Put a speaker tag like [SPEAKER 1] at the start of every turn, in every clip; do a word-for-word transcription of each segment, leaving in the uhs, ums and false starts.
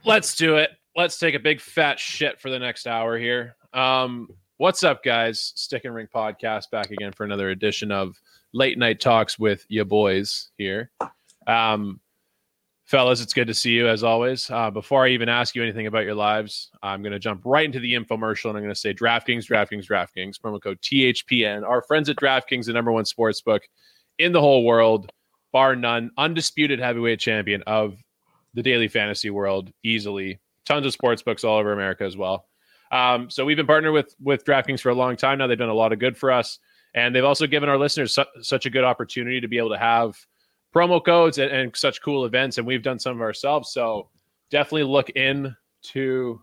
[SPEAKER 1] Let's do it. Let's take a big fat shit for the next hour here. Um, what's up, guys? Stick and Ring Podcast back again for another edition of Late Night Talks with ya boys here. Um, fellas, it's good to see you as always. Uh, before I even ask you anything about your lives, I'm going to jump right into the infomercial and I'm going to say DraftKings, DraftKings, DraftKings, promo code T H P N. Our friends at DraftKings, the number one sports book in the whole world, bar none, undisputed heavyweight champion of the daily fantasy world, easily. Tons of sports books all over America as well. Um, so we've been partnered with with DraftKings for a long time now. They've done a lot of good for us, and they've also given our listeners su- such a good opportunity to be able to have promo codes and, and such cool events. And we've done some of ourselves. So definitely look into.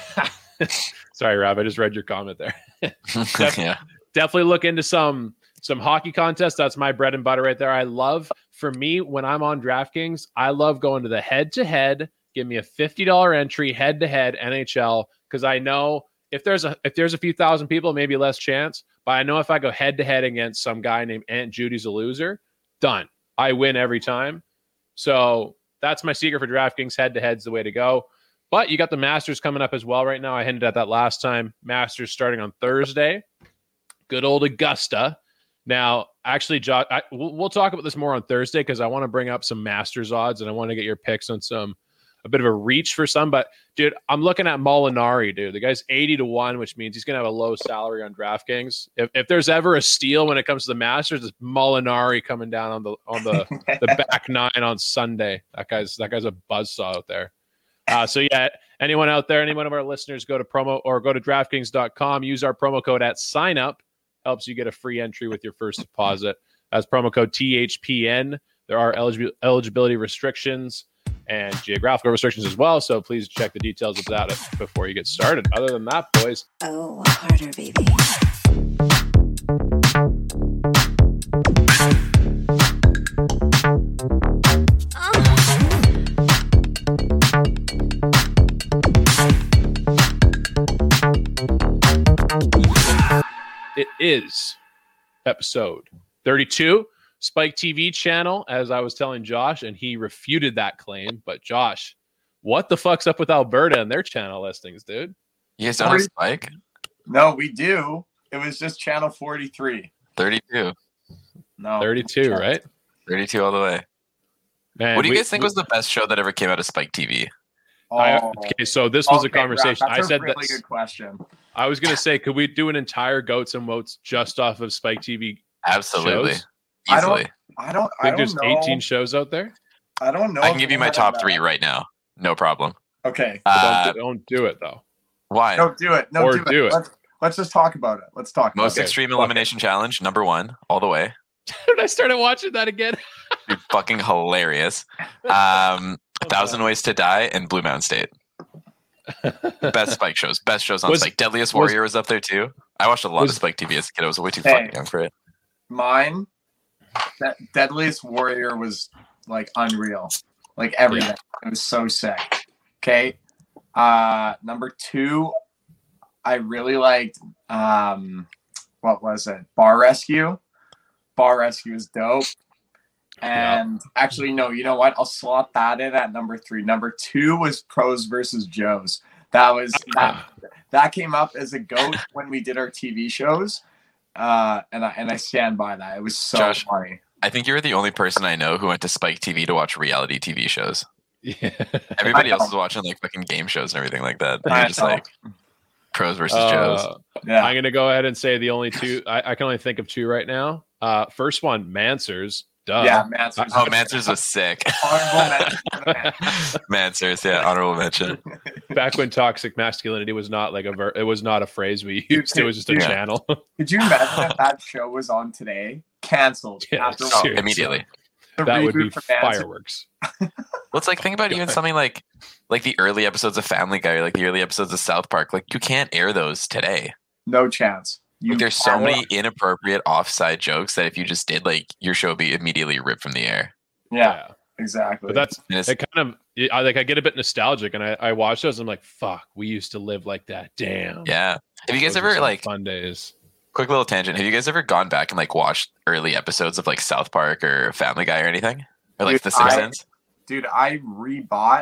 [SPEAKER 1] Sorry, Rob, I just read your comment there. Def- yeah. Definitely look into some some hockey contests. That's my bread and butter right there. I love. For me, when I'm on DraftKings, I love going to the head-to-head. Give me a fifty dollars entry head-to-head N H L because I know if there's a if there's a few thousand people, maybe less chance. But I know if I go head-to-head against some guy named Aunt Judy's a loser, done. I win every time. So that's my secret for DraftKings. Head-to-head's the way to go. But you got the Masters coming up as well right now. I hinted at that last time. Masters starting on Thursday. Good old Augusta. Now, actually, Josh, I, we'll, we'll talk about this more on Thursday because I want to bring up some Masters odds and I want to get your picks on some a bit of a reach for some. But dude, I'm looking at Molinari, dude. The guy's eighty to one, which means he's gonna have a low salary on DraftKings. If if there's ever a steal when it comes to the Masters, it's Molinari coming down on the on the the back nine on Sunday. That guy's that guy's a buzzsaw out there. Uh, so yeah, anyone out there, any one of our listeners, go to promo or go to DraftKings dot com. Use our promo code at sign up. Helps you get a free entry with your first deposit. As promo code T H P N. There are eligi- eligibility restrictions and geographical restrictions as well. So please check the details of that before you get started. Other than that, boys.
[SPEAKER 2] Oh, harder, baby.
[SPEAKER 1] It is episode thirty-two, Spike T V channel, as I was telling Josh, and he refuted that claim. But Josh, what the fuck's up with Alberta and their channel listings, dude?
[SPEAKER 3] You guys don't have Spike?
[SPEAKER 4] No, we do. It was just channel forty-three.
[SPEAKER 3] thirty-two.
[SPEAKER 4] No.
[SPEAKER 1] thirty-two, right?
[SPEAKER 3] thirty-two all the way. Man, what do you we, guys think we, was the best show that ever came out of Spike T V?
[SPEAKER 4] Oh.
[SPEAKER 1] I, okay, so this was okay, a conversation.
[SPEAKER 4] Rob, that's
[SPEAKER 1] I said
[SPEAKER 4] a really
[SPEAKER 1] that's,
[SPEAKER 4] good question.
[SPEAKER 1] I was going to say, could we do an entire Goats and Moats just off of Spike T V?
[SPEAKER 3] Absolutely.
[SPEAKER 1] Shows?
[SPEAKER 4] I
[SPEAKER 3] Easily.
[SPEAKER 4] don't, I don't,
[SPEAKER 1] I think
[SPEAKER 4] I
[SPEAKER 1] there's
[SPEAKER 4] don't know.
[SPEAKER 1] eighteen shows out there.
[SPEAKER 4] I don't know.
[SPEAKER 3] I can give you my top three right now. No problem.
[SPEAKER 4] Okay.
[SPEAKER 3] Uh,
[SPEAKER 1] don't, don't do it, though.
[SPEAKER 3] Why?
[SPEAKER 4] Don't do it. No,
[SPEAKER 1] or
[SPEAKER 4] do,
[SPEAKER 1] do
[SPEAKER 4] it.
[SPEAKER 1] it.
[SPEAKER 4] Let's, let's just talk about it. Let's talk about
[SPEAKER 3] Most
[SPEAKER 4] it.
[SPEAKER 3] Extreme
[SPEAKER 1] Fuck
[SPEAKER 3] Elimination
[SPEAKER 1] it.
[SPEAKER 3] Challenge, number one, all the way.
[SPEAKER 1] Dude, I started watching that again.
[SPEAKER 3] Dude, fucking hilarious. Um, A Thousand Ways to Die and Blue Mountain State. Best Spike shows. Best shows on
[SPEAKER 1] Was-
[SPEAKER 3] Spike. Deadliest Warrior was, was up there too. I watched a lot
[SPEAKER 1] was-
[SPEAKER 3] of Spike T V as a kid. I was way too
[SPEAKER 4] Hey.
[SPEAKER 3] fucking young for it.
[SPEAKER 4] Mine, that Deadliest Warrior was like unreal. Like everything.
[SPEAKER 1] Yeah.
[SPEAKER 4] It was so sick. Okay. Uh, number two, I really liked, um, what was it? Bar Rescue. Bar Rescue is dope. And yeah. actually, no, you know what? I'll slot that in at number three. Number two was Pros versus Joes. That was that, that came up as a goat when we did our T V shows. Uh, and I and I stand by that. It was so
[SPEAKER 3] Josh,
[SPEAKER 4] funny.
[SPEAKER 3] I think you're the only person I know who went to Spike T V to watch reality T V shows.
[SPEAKER 1] Yeah.
[SPEAKER 3] Everybody else is watching like fucking game shows and everything like that. And
[SPEAKER 4] I
[SPEAKER 3] you're just
[SPEAKER 4] know.
[SPEAKER 3] like Pros versus
[SPEAKER 1] Uh,
[SPEAKER 3] Joes.
[SPEAKER 4] Yeah.
[SPEAKER 1] I'm going to go ahead and say the only two. I, I can only think of two right now. Uh, first one, Mansers. Duh.
[SPEAKER 4] Yeah, Mansers.
[SPEAKER 3] Oh, Mansers was sick.
[SPEAKER 4] Honorable mention.
[SPEAKER 3] Mansers, yeah, honorable mention.
[SPEAKER 1] Back when toxic masculinity was not like a ver- it was not a phrase we used. It was just a
[SPEAKER 4] Yeah.
[SPEAKER 1] channel.
[SPEAKER 4] Could you imagine if that show was on today? Canceled
[SPEAKER 1] Yeah,
[SPEAKER 4] after
[SPEAKER 3] Oh,
[SPEAKER 1] seriously.
[SPEAKER 3] immediately.
[SPEAKER 4] the
[SPEAKER 1] That would
[SPEAKER 4] reboot
[SPEAKER 1] be
[SPEAKER 4] for Mansers.
[SPEAKER 1] fireworks.
[SPEAKER 3] Well, it's like think about even something like like the early episodes of Family Guy or like the early episodes of South Park. Like you can't air those today.
[SPEAKER 4] No chance. You
[SPEAKER 3] Like, there's so
[SPEAKER 4] cannot.
[SPEAKER 3] many inappropriate offside jokes that if you just did, like your show would be immediately ripped from the air.
[SPEAKER 4] Yeah, exactly.
[SPEAKER 1] But that's
[SPEAKER 3] And it's-
[SPEAKER 1] it. Kind of I like. I get a bit nostalgic, and I, I watch those. I'm like, fuck, we used to live like that. Damn.
[SPEAKER 3] Yeah. Have you guys
[SPEAKER 1] Those were
[SPEAKER 3] ever
[SPEAKER 1] some
[SPEAKER 3] like
[SPEAKER 1] fun days?
[SPEAKER 3] quick little tangent? Have you guys ever gone back and like watched early episodes of like South Park or Family Guy or anything, or like
[SPEAKER 4] Dude,
[SPEAKER 3] The Simpsons?
[SPEAKER 4] Dude, I rebought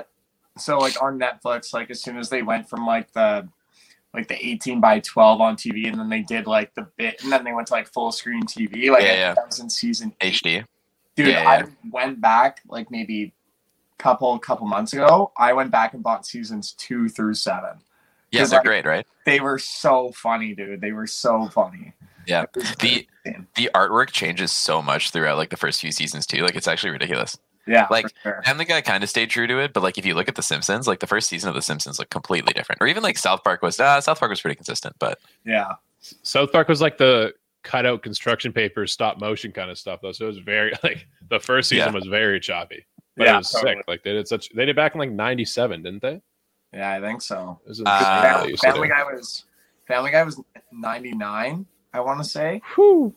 [SPEAKER 4] so like on Netflix, like as soon as they went from like the like the eighteen by twelve on T V, and then they did like the bit, and then they went to like full screen T V. Like
[SPEAKER 3] Yeah,
[SPEAKER 4] I
[SPEAKER 3] yeah.
[SPEAKER 4] think that was in season eight.
[SPEAKER 3] H D.
[SPEAKER 4] Dude,
[SPEAKER 3] Yeah,
[SPEAKER 4] I
[SPEAKER 3] yeah.
[SPEAKER 4] went back like maybe couple couple months ago. I went back and bought seasons two through seven.
[SPEAKER 3] Yeah,
[SPEAKER 4] 'Cause,
[SPEAKER 3] they're
[SPEAKER 4] like,
[SPEAKER 3] great, right?
[SPEAKER 4] They were so funny, dude. They were so funny.
[SPEAKER 3] Yeah.
[SPEAKER 4] It was
[SPEAKER 3] The
[SPEAKER 4] insane.
[SPEAKER 3] the artwork changes so much throughout like the first few seasons too. Like it's actually ridiculous.
[SPEAKER 4] Yeah,
[SPEAKER 3] like,
[SPEAKER 4] for sure.
[SPEAKER 3] And the guy kind of stayed true to it, but like if you look at The Simpsons, like the first season of The Simpsons looked completely different. Or even like South Park was uh, South Park was pretty consistent, but
[SPEAKER 4] Yeah.
[SPEAKER 1] South Park was like the cutout construction paper, stop motion kind of stuff, though. So it was very like the first season
[SPEAKER 3] Yeah.
[SPEAKER 1] was very choppy, but
[SPEAKER 4] Yeah,
[SPEAKER 1] it was
[SPEAKER 4] totally.
[SPEAKER 1] sick. Like they did such, they did back in like ninety-seven, didn't they?
[SPEAKER 4] Yeah, I think so.
[SPEAKER 1] It was insane
[SPEAKER 3] Uh,
[SPEAKER 1] what they
[SPEAKER 4] Family,
[SPEAKER 1] used to
[SPEAKER 4] Family
[SPEAKER 1] do.
[SPEAKER 4] Guy was Family Guy was ninety-nine, I want to say.
[SPEAKER 1] Whew.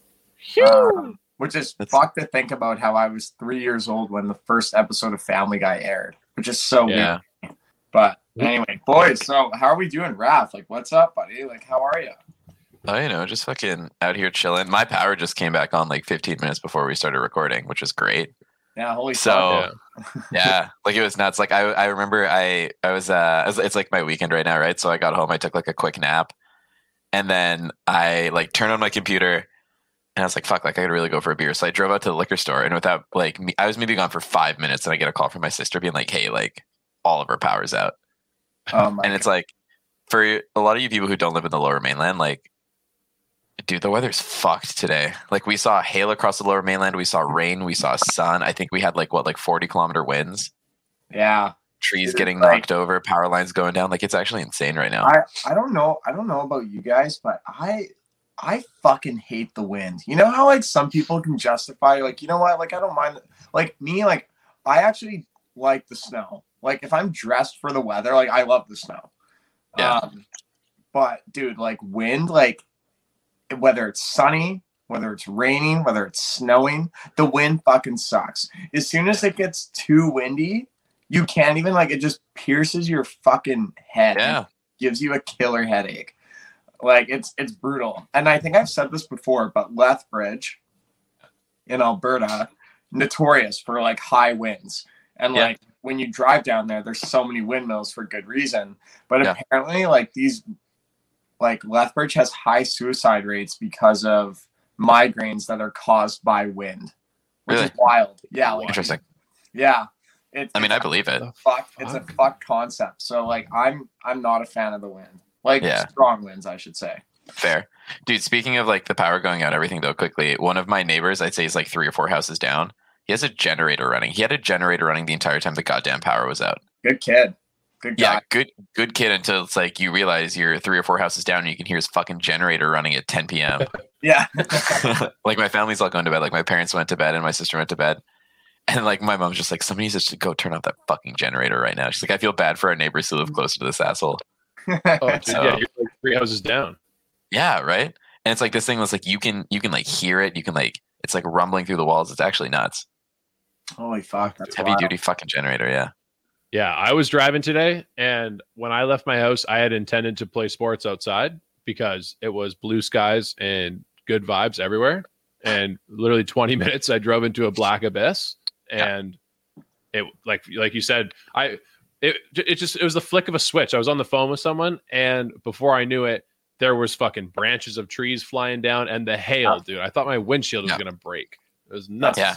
[SPEAKER 4] Um, which is
[SPEAKER 3] That's-
[SPEAKER 4] fucked to think about how I was three years old when the first episode of Family Guy aired, which is so
[SPEAKER 3] yeah.
[SPEAKER 4] weird. But anyway, boys, so how are we doing, Raph? Like, what's up, buddy? Like, how are you?
[SPEAKER 3] Oh, you know, just fucking out here chilling. My power just came back on like fifteen minutes before we started recording, which was great.
[SPEAKER 4] Yeah, holy
[SPEAKER 3] So
[SPEAKER 4] fuck.
[SPEAKER 1] Yeah.
[SPEAKER 3] yeah, like it was nuts. Like I, I remember I, I was, uh, I was- it's like my weekend right now, right? So I got home, I took like a quick nap, and then I like turned on my computer, and I was like, fuck, like I could really go for a beer. So I drove out to the liquor store, and without like, me, I was maybe gone for five minutes, and I get a call from my sister being like, hey, like all of our power's out,
[SPEAKER 4] Oh my
[SPEAKER 3] and it's like, for a lot of you people who don't live in the Lower Mainland, like. Dude, the weather's fucked today. Like we saw hail across the Lower Mainland, we saw rain, we saw sun. I think we had like what, like forty kilometer winds.
[SPEAKER 4] Yeah.
[SPEAKER 3] Trees
[SPEAKER 4] Dude,
[SPEAKER 3] getting
[SPEAKER 4] like-
[SPEAKER 3] knocked over, power lines going down. Like it's actually insane right now.
[SPEAKER 4] I, I don't know. I don't know about you guys, but I I fucking hate the wind. You know how like some people can justify like, you know what? Like I don't mind like me, like I actually like the snow. Like if I'm dressed for the weather, like I love the snow.
[SPEAKER 3] Yeah.
[SPEAKER 4] Um, but dude, like wind, like whether it's sunny, whether it's raining, whether it's snowing, the wind fucking sucks. As soon as it gets too windy, you can't even like it just pierces your fucking head.
[SPEAKER 3] Yeah.
[SPEAKER 4] Gives you a killer headache. Like it's it's brutal. And I think I've said this before, but Lethbridge in Alberta, notorious for like high winds. And
[SPEAKER 3] Yeah.
[SPEAKER 4] like when you drive down there, there's so many windmills for good reason. But
[SPEAKER 3] Yeah.
[SPEAKER 4] apparently like these like Lethbridge has high suicide rates because of migraines that are caused by wind. Which
[SPEAKER 3] Really?
[SPEAKER 4] is wild. Yeah, like
[SPEAKER 3] Interesting.
[SPEAKER 4] yeah. It's
[SPEAKER 3] I mean, I believe it.
[SPEAKER 1] The
[SPEAKER 4] fuck it's a
[SPEAKER 1] fuck?
[SPEAKER 4] fuck concept. So like I'm I'm not a fan of the wind. Like
[SPEAKER 3] Yeah.
[SPEAKER 4] strong winds, I should say.
[SPEAKER 3] Fair. Dude, speaking of like the power going out, everything though, quickly, one of my neighbors, I'd say he's like three or four houses down. He has a generator running. He had a generator running the entire time the goddamn power was out.
[SPEAKER 4] Good kid. Good guy.
[SPEAKER 3] Yeah, good good kid until it's like you realize you're three or four houses down and you can hear his fucking generator running at ten p.m.
[SPEAKER 4] Yeah.
[SPEAKER 3] Like my family's all going to bed. Like my parents went to bed and my sister went to bed. And like my mom's just like, somebody needs to go turn off that fucking generator right now. She's like, I feel bad for our neighbors who live closer to this asshole.
[SPEAKER 1] Oh, dude,
[SPEAKER 3] So-
[SPEAKER 1] yeah, you're like three houses down.
[SPEAKER 3] Yeah, right. And it's like this thing was like you can you can like hear it. You can like it's like rumbling through the walls. It's actually nuts.
[SPEAKER 4] Holy fuck. That's
[SPEAKER 3] Heavy
[SPEAKER 4] wild.
[SPEAKER 3] duty fucking generator. Yeah.
[SPEAKER 1] Yeah, I was driving today, and when I left my house, I had intended to play sports outside because it was blue skies and good vibes everywhere. And literally twenty minutes, I drove into a black abyss, and it like like you said, I it it just it was the flick of a switch. I was on the phone with someone, and before I knew it, there was fucking branches of trees flying down, and the hail, dude. I thought my windshield was
[SPEAKER 3] Yeah.
[SPEAKER 1] gonna break. It was nuts.
[SPEAKER 3] Yeah.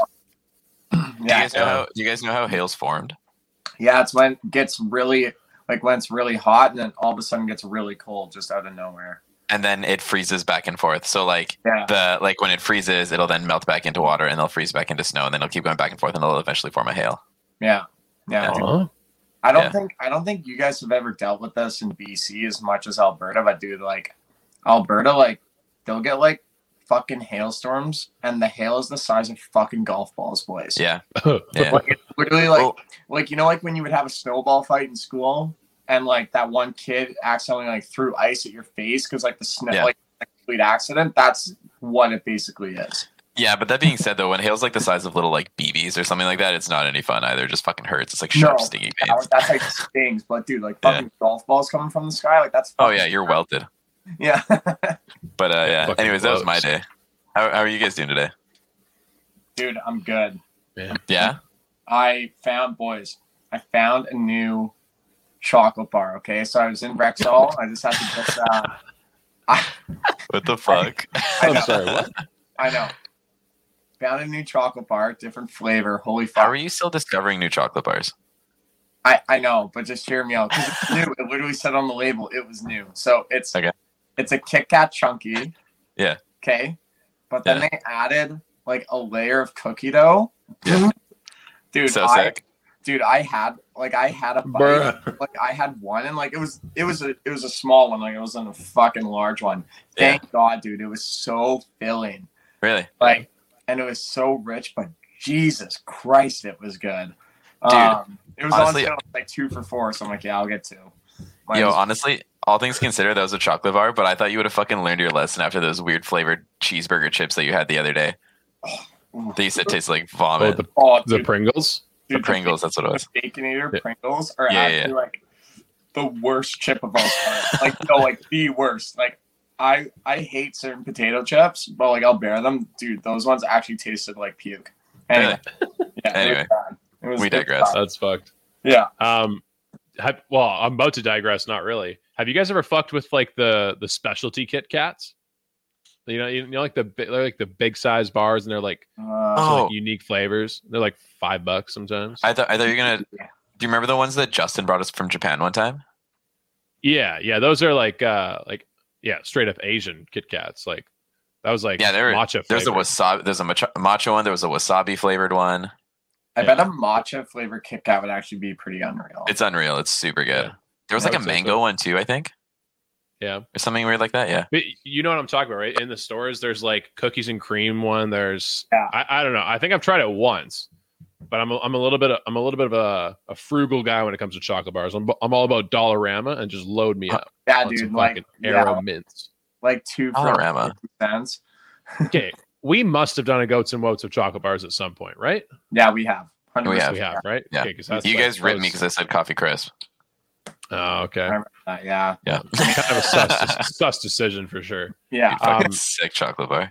[SPEAKER 3] Do you
[SPEAKER 4] Yeah.
[SPEAKER 3] guys know how do you guys know how hail's formed?
[SPEAKER 4] Yeah, it's when it gets really like when it's really hot and then all of a sudden gets really cold just out of nowhere.
[SPEAKER 3] And then it freezes back and forth. So like
[SPEAKER 4] Yeah.
[SPEAKER 3] the like when it freezes, it'll then melt back into water and they'll freeze back into snow and then it'll keep going back and forth and it'll eventually form a hail.
[SPEAKER 4] Yeah. Yeah.
[SPEAKER 3] Yeah.
[SPEAKER 1] Aw.
[SPEAKER 4] I don't
[SPEAKER 3] Yeah.
[SPEAKER 4] think I don't think you guys have ever dealt with this in B C as much as Alberta, but dude, like Alberta, like they'll get like fucking hailstorms and the hail is the size of fucking golf balls, boys.
[SPEAKER 3] Yeah. Yeah.
[SPEAKER 4] Like it's literally like
[SPEAKER 3] Well,
[SPEAKER 4] like you know like when you would have a snowball fight in school and like that one kid accidentally like threw ice at your face because like the snow
[SPEAKER 3] Yeah.
[SPEAKER 4] like a complete accident. That's what it basically is.
[SPEAKER 3] yeah, but that being said though, when hail's like the size of little like B Bs or something like that, it's not any fun either. It just fucking hurts. It's like sharp,
[SPEAKER 4] No.
[SPEAKER 3] stingy
[SPEAKER 4] Yeah,
[SPEAKER 3] pains.
[SPEAKER 4] that's like stings, but dude, like
[SPEAKER 3] Yeah.
[SPEAKER 4] fucking golf balls coming from the sky, like that's
[SPEAKER 3] Oh
[SPEAKER 4] fucking-
[SPEAKER 3] yeah, you're welted.
[SPEAKER 4] yeah.
[SPEAKER 3] But uh yeah.
[SPEAKER 1] Fucking
[SPEAKER 3] Anyways, that was my
[SPEAKER 1] close.
[SPEAKER 3] day. How how are you guys doing today?
[SPEAKER 4] Dude, I'm good.
[SPEAKER 3] Yeah?
[SPEAKER 4] I found boys. I found a new chocolate bar. Okay, so I was in Rexall. I just had to just. Uh, I,
[SPEAKER 3] What the fuck?
[SPEAKER 4] I
[SPEAKER 1] I'm
[SPEAKER 4] know.
[SPEAKER 1] sorry, what?
[SPEAKER 4] I know. Found a new chocolate bar, different flavor. Holy
[SPEAKER 3] How
[SPEAKER 4] fuck!
[SPEAKER 3] are you still discovering new chocolate bars?
[SPEAKER 4] I, I know, but just hear me out because it's new. It literally said on the label it was new. So it's
[SPEAKER 3] Okay.
[SPEAKER 4] it's a Kit Kat chunky.
[SPEAKER 3] Yeah.
[SPEAKER 4] Okay. But then
[SPEAKER 3] Yeah.
[SPEAKER 4] they added like a layer of cookie dough.
[SPEAKER 3] Yeah.
[SPEAKER 4] Dude,
[SPEAKER 3] So
[SPEAKER 4] I
[SPEAKER 3] sick.
[SPEAKER 4] dude, I had like I had a bite.
[SPEAKER 1] Bruh.
[SPEAKER 4] Like I had one and like it was it was a it was a small one, like it wasn't a fucking large one.
[SPEAKER 3] Yeah.
[SPEAKER 4] Thank God, dude. It was so filling.
[SPEAKER 3] Really?
[SPEAKER 4] Like and it was so rich, but Jesus Christ, it was good.
[SPEAKER 3] Dude,
[SPEAKER 4] um, it was
[SPEAKER 3] honestly-
[SPEAKER 4] on sale like two for four, so I'm like, yeah, I'll get two. Might
[SPEAKER 3] Yo,
[SPEAKER 4] as-
[SPEAKER 3] honestly, all things considered, that was a chocolate bar, but I thought you would have fucking learned your lesson after those weird flavored cheeseburger chips that you had the other day.
[SPEAKER 4] Ooh.
[SPEAKER 3] They used to taste like
[SPEAKER 1] Oh,
[SPEAKER 3] vomit.
[SPEAKER 1] the,
[SPEAKER 4] oh,
[SPEAKER 1] the
[SPEAKER 4] dude,
[SPEAKER 1] Pringles?
[SPEAKER 4] dude,
[SPEAKER 3] the Pringles, that's what it was.
[SPEAKER 4] The Baconator
[SPEAKER 1] Yeah.
[SPEAKER 4] Pringles are
[SPEAKER 3] Yeah, yeah,
[SPEAKER 4] actually like the worst chip of all time. Like no, like the worst. Like I I hate certain potato chips, but like I'll bear them. Dude, those ones actually tasted like puke. Anyway, yeah,
[SPEAKER 3] Anyway,
[SPEAKER 4] it was bad. It was
[SPEAKER 3] we
[SPEAKER 4] it was
[SPEAKER 3] digress.
[SPEAKER 4] bad.
[SPEAKER 1] That's fucked.
[SPEAKER 4] Yeah.
[SPEAKER 1] Um, have, well, I'm about to digress. Not really. Have you guys ever fucked with like the the specialty Kit Kats? You know, you know, like the bi- they're like the big size bars, and they're like,
[SPEAKER 4] Uh,
[SPEAKER 1] so,
[SPEAKER 3] Oh.
[SPEAKER 1] like unique flavors. They're like five bucks sometimes.
[SPEAKER 3] I thought I thought you were gonna. Do you remember the ones that Justin brought us from Japan one time?
[SPEAKER 1] yeah, yeah, those are like uh like yeah, straight up Asian Kit Kats. Like that was like
[SPEAKER 3] Yeah, they were-
[SPEAKER 1] matcha.
[SPEAKER 3] There's a
[SPEAKER 1] flavor.
[SPEAKER 3] wasabi. There's a matcha, matcha one. There was a wasabi flavored one.
[SPEAKER 4] I
[SPEAKER 1] yeah.
[SPEAKER 4] bet a matcha flavored Kit Kat would actually be pretty unreal.
[SPEAKER 3] It's unreal. It's super good.
[SPEAKER 1] Yeah.
[SPEAKER 3] There was
[SPEAKER 1] I
[SPEAKER 3] like a
[SPEAKER 1] would say
[SPEAKER 3] mango
[SPEAKER 1] so.
[SPEAKER 3] one too. I think
[SPEAKER 1] Yeah.
[SPEAKER 3] or something weird like that. Yeah.
[SPEAKER 1] But you know what I'm talking about, right? In the stores, there's like cookies and cream one. There's
[SPEAKER 4] Yeah.
[SPEAKER 1] I, I don't know. I think I've tried it once, but I'm a, I'm a little bit of, I'm a little bit of a, a frugal guy when it comes to chocolate bars. I'm I'm all about Dollarama and just load me up
[SPEAKER 4] yeah,
[SPEAKER 1] on some
[SPEAKER 4] dude. Like
[SPEAKER 1] fucking
[SPEAKER 4] yeah,
[SPEAKER 1] Aero mints.
[SPEAKER 4] like two for
[SPEAKER 3] Dollarama.
[SPEAKER 4] fifty cents.
[SPEAKER 1] Okay, we must have done a goats and woats of chocolate bars at some point, right?
[SPEAKER 4] Yeah, we have. one hundred
[SPEAKER 3] We
[SPEAKER 4] percent.
[SPEAKER 1] We have, right?
[SPEAKER 3] Yeah.
[SPEAKER 1] Okay, 'cause that's
[SPEAKER 3] You
[SPEAKER 1] like-
[SPEAKER 3] guys ripped me
[SPEAKER 1] that
[SPEAKER 3] because I said coffee crisp.
[SPEAKER 1] was- Oh, okay.
[SPEAKER 4] remember that, yeah.
[SPEAKER 3] Yeah.
[SPEAKER 1] Kind of a sus, sus decision for sure.
[SPEAKER 4] Yeah.
[SPEAKER 3] Fucking
[SPEAKER 1] Um,
[SPEAKER 3] sick chocolate bar.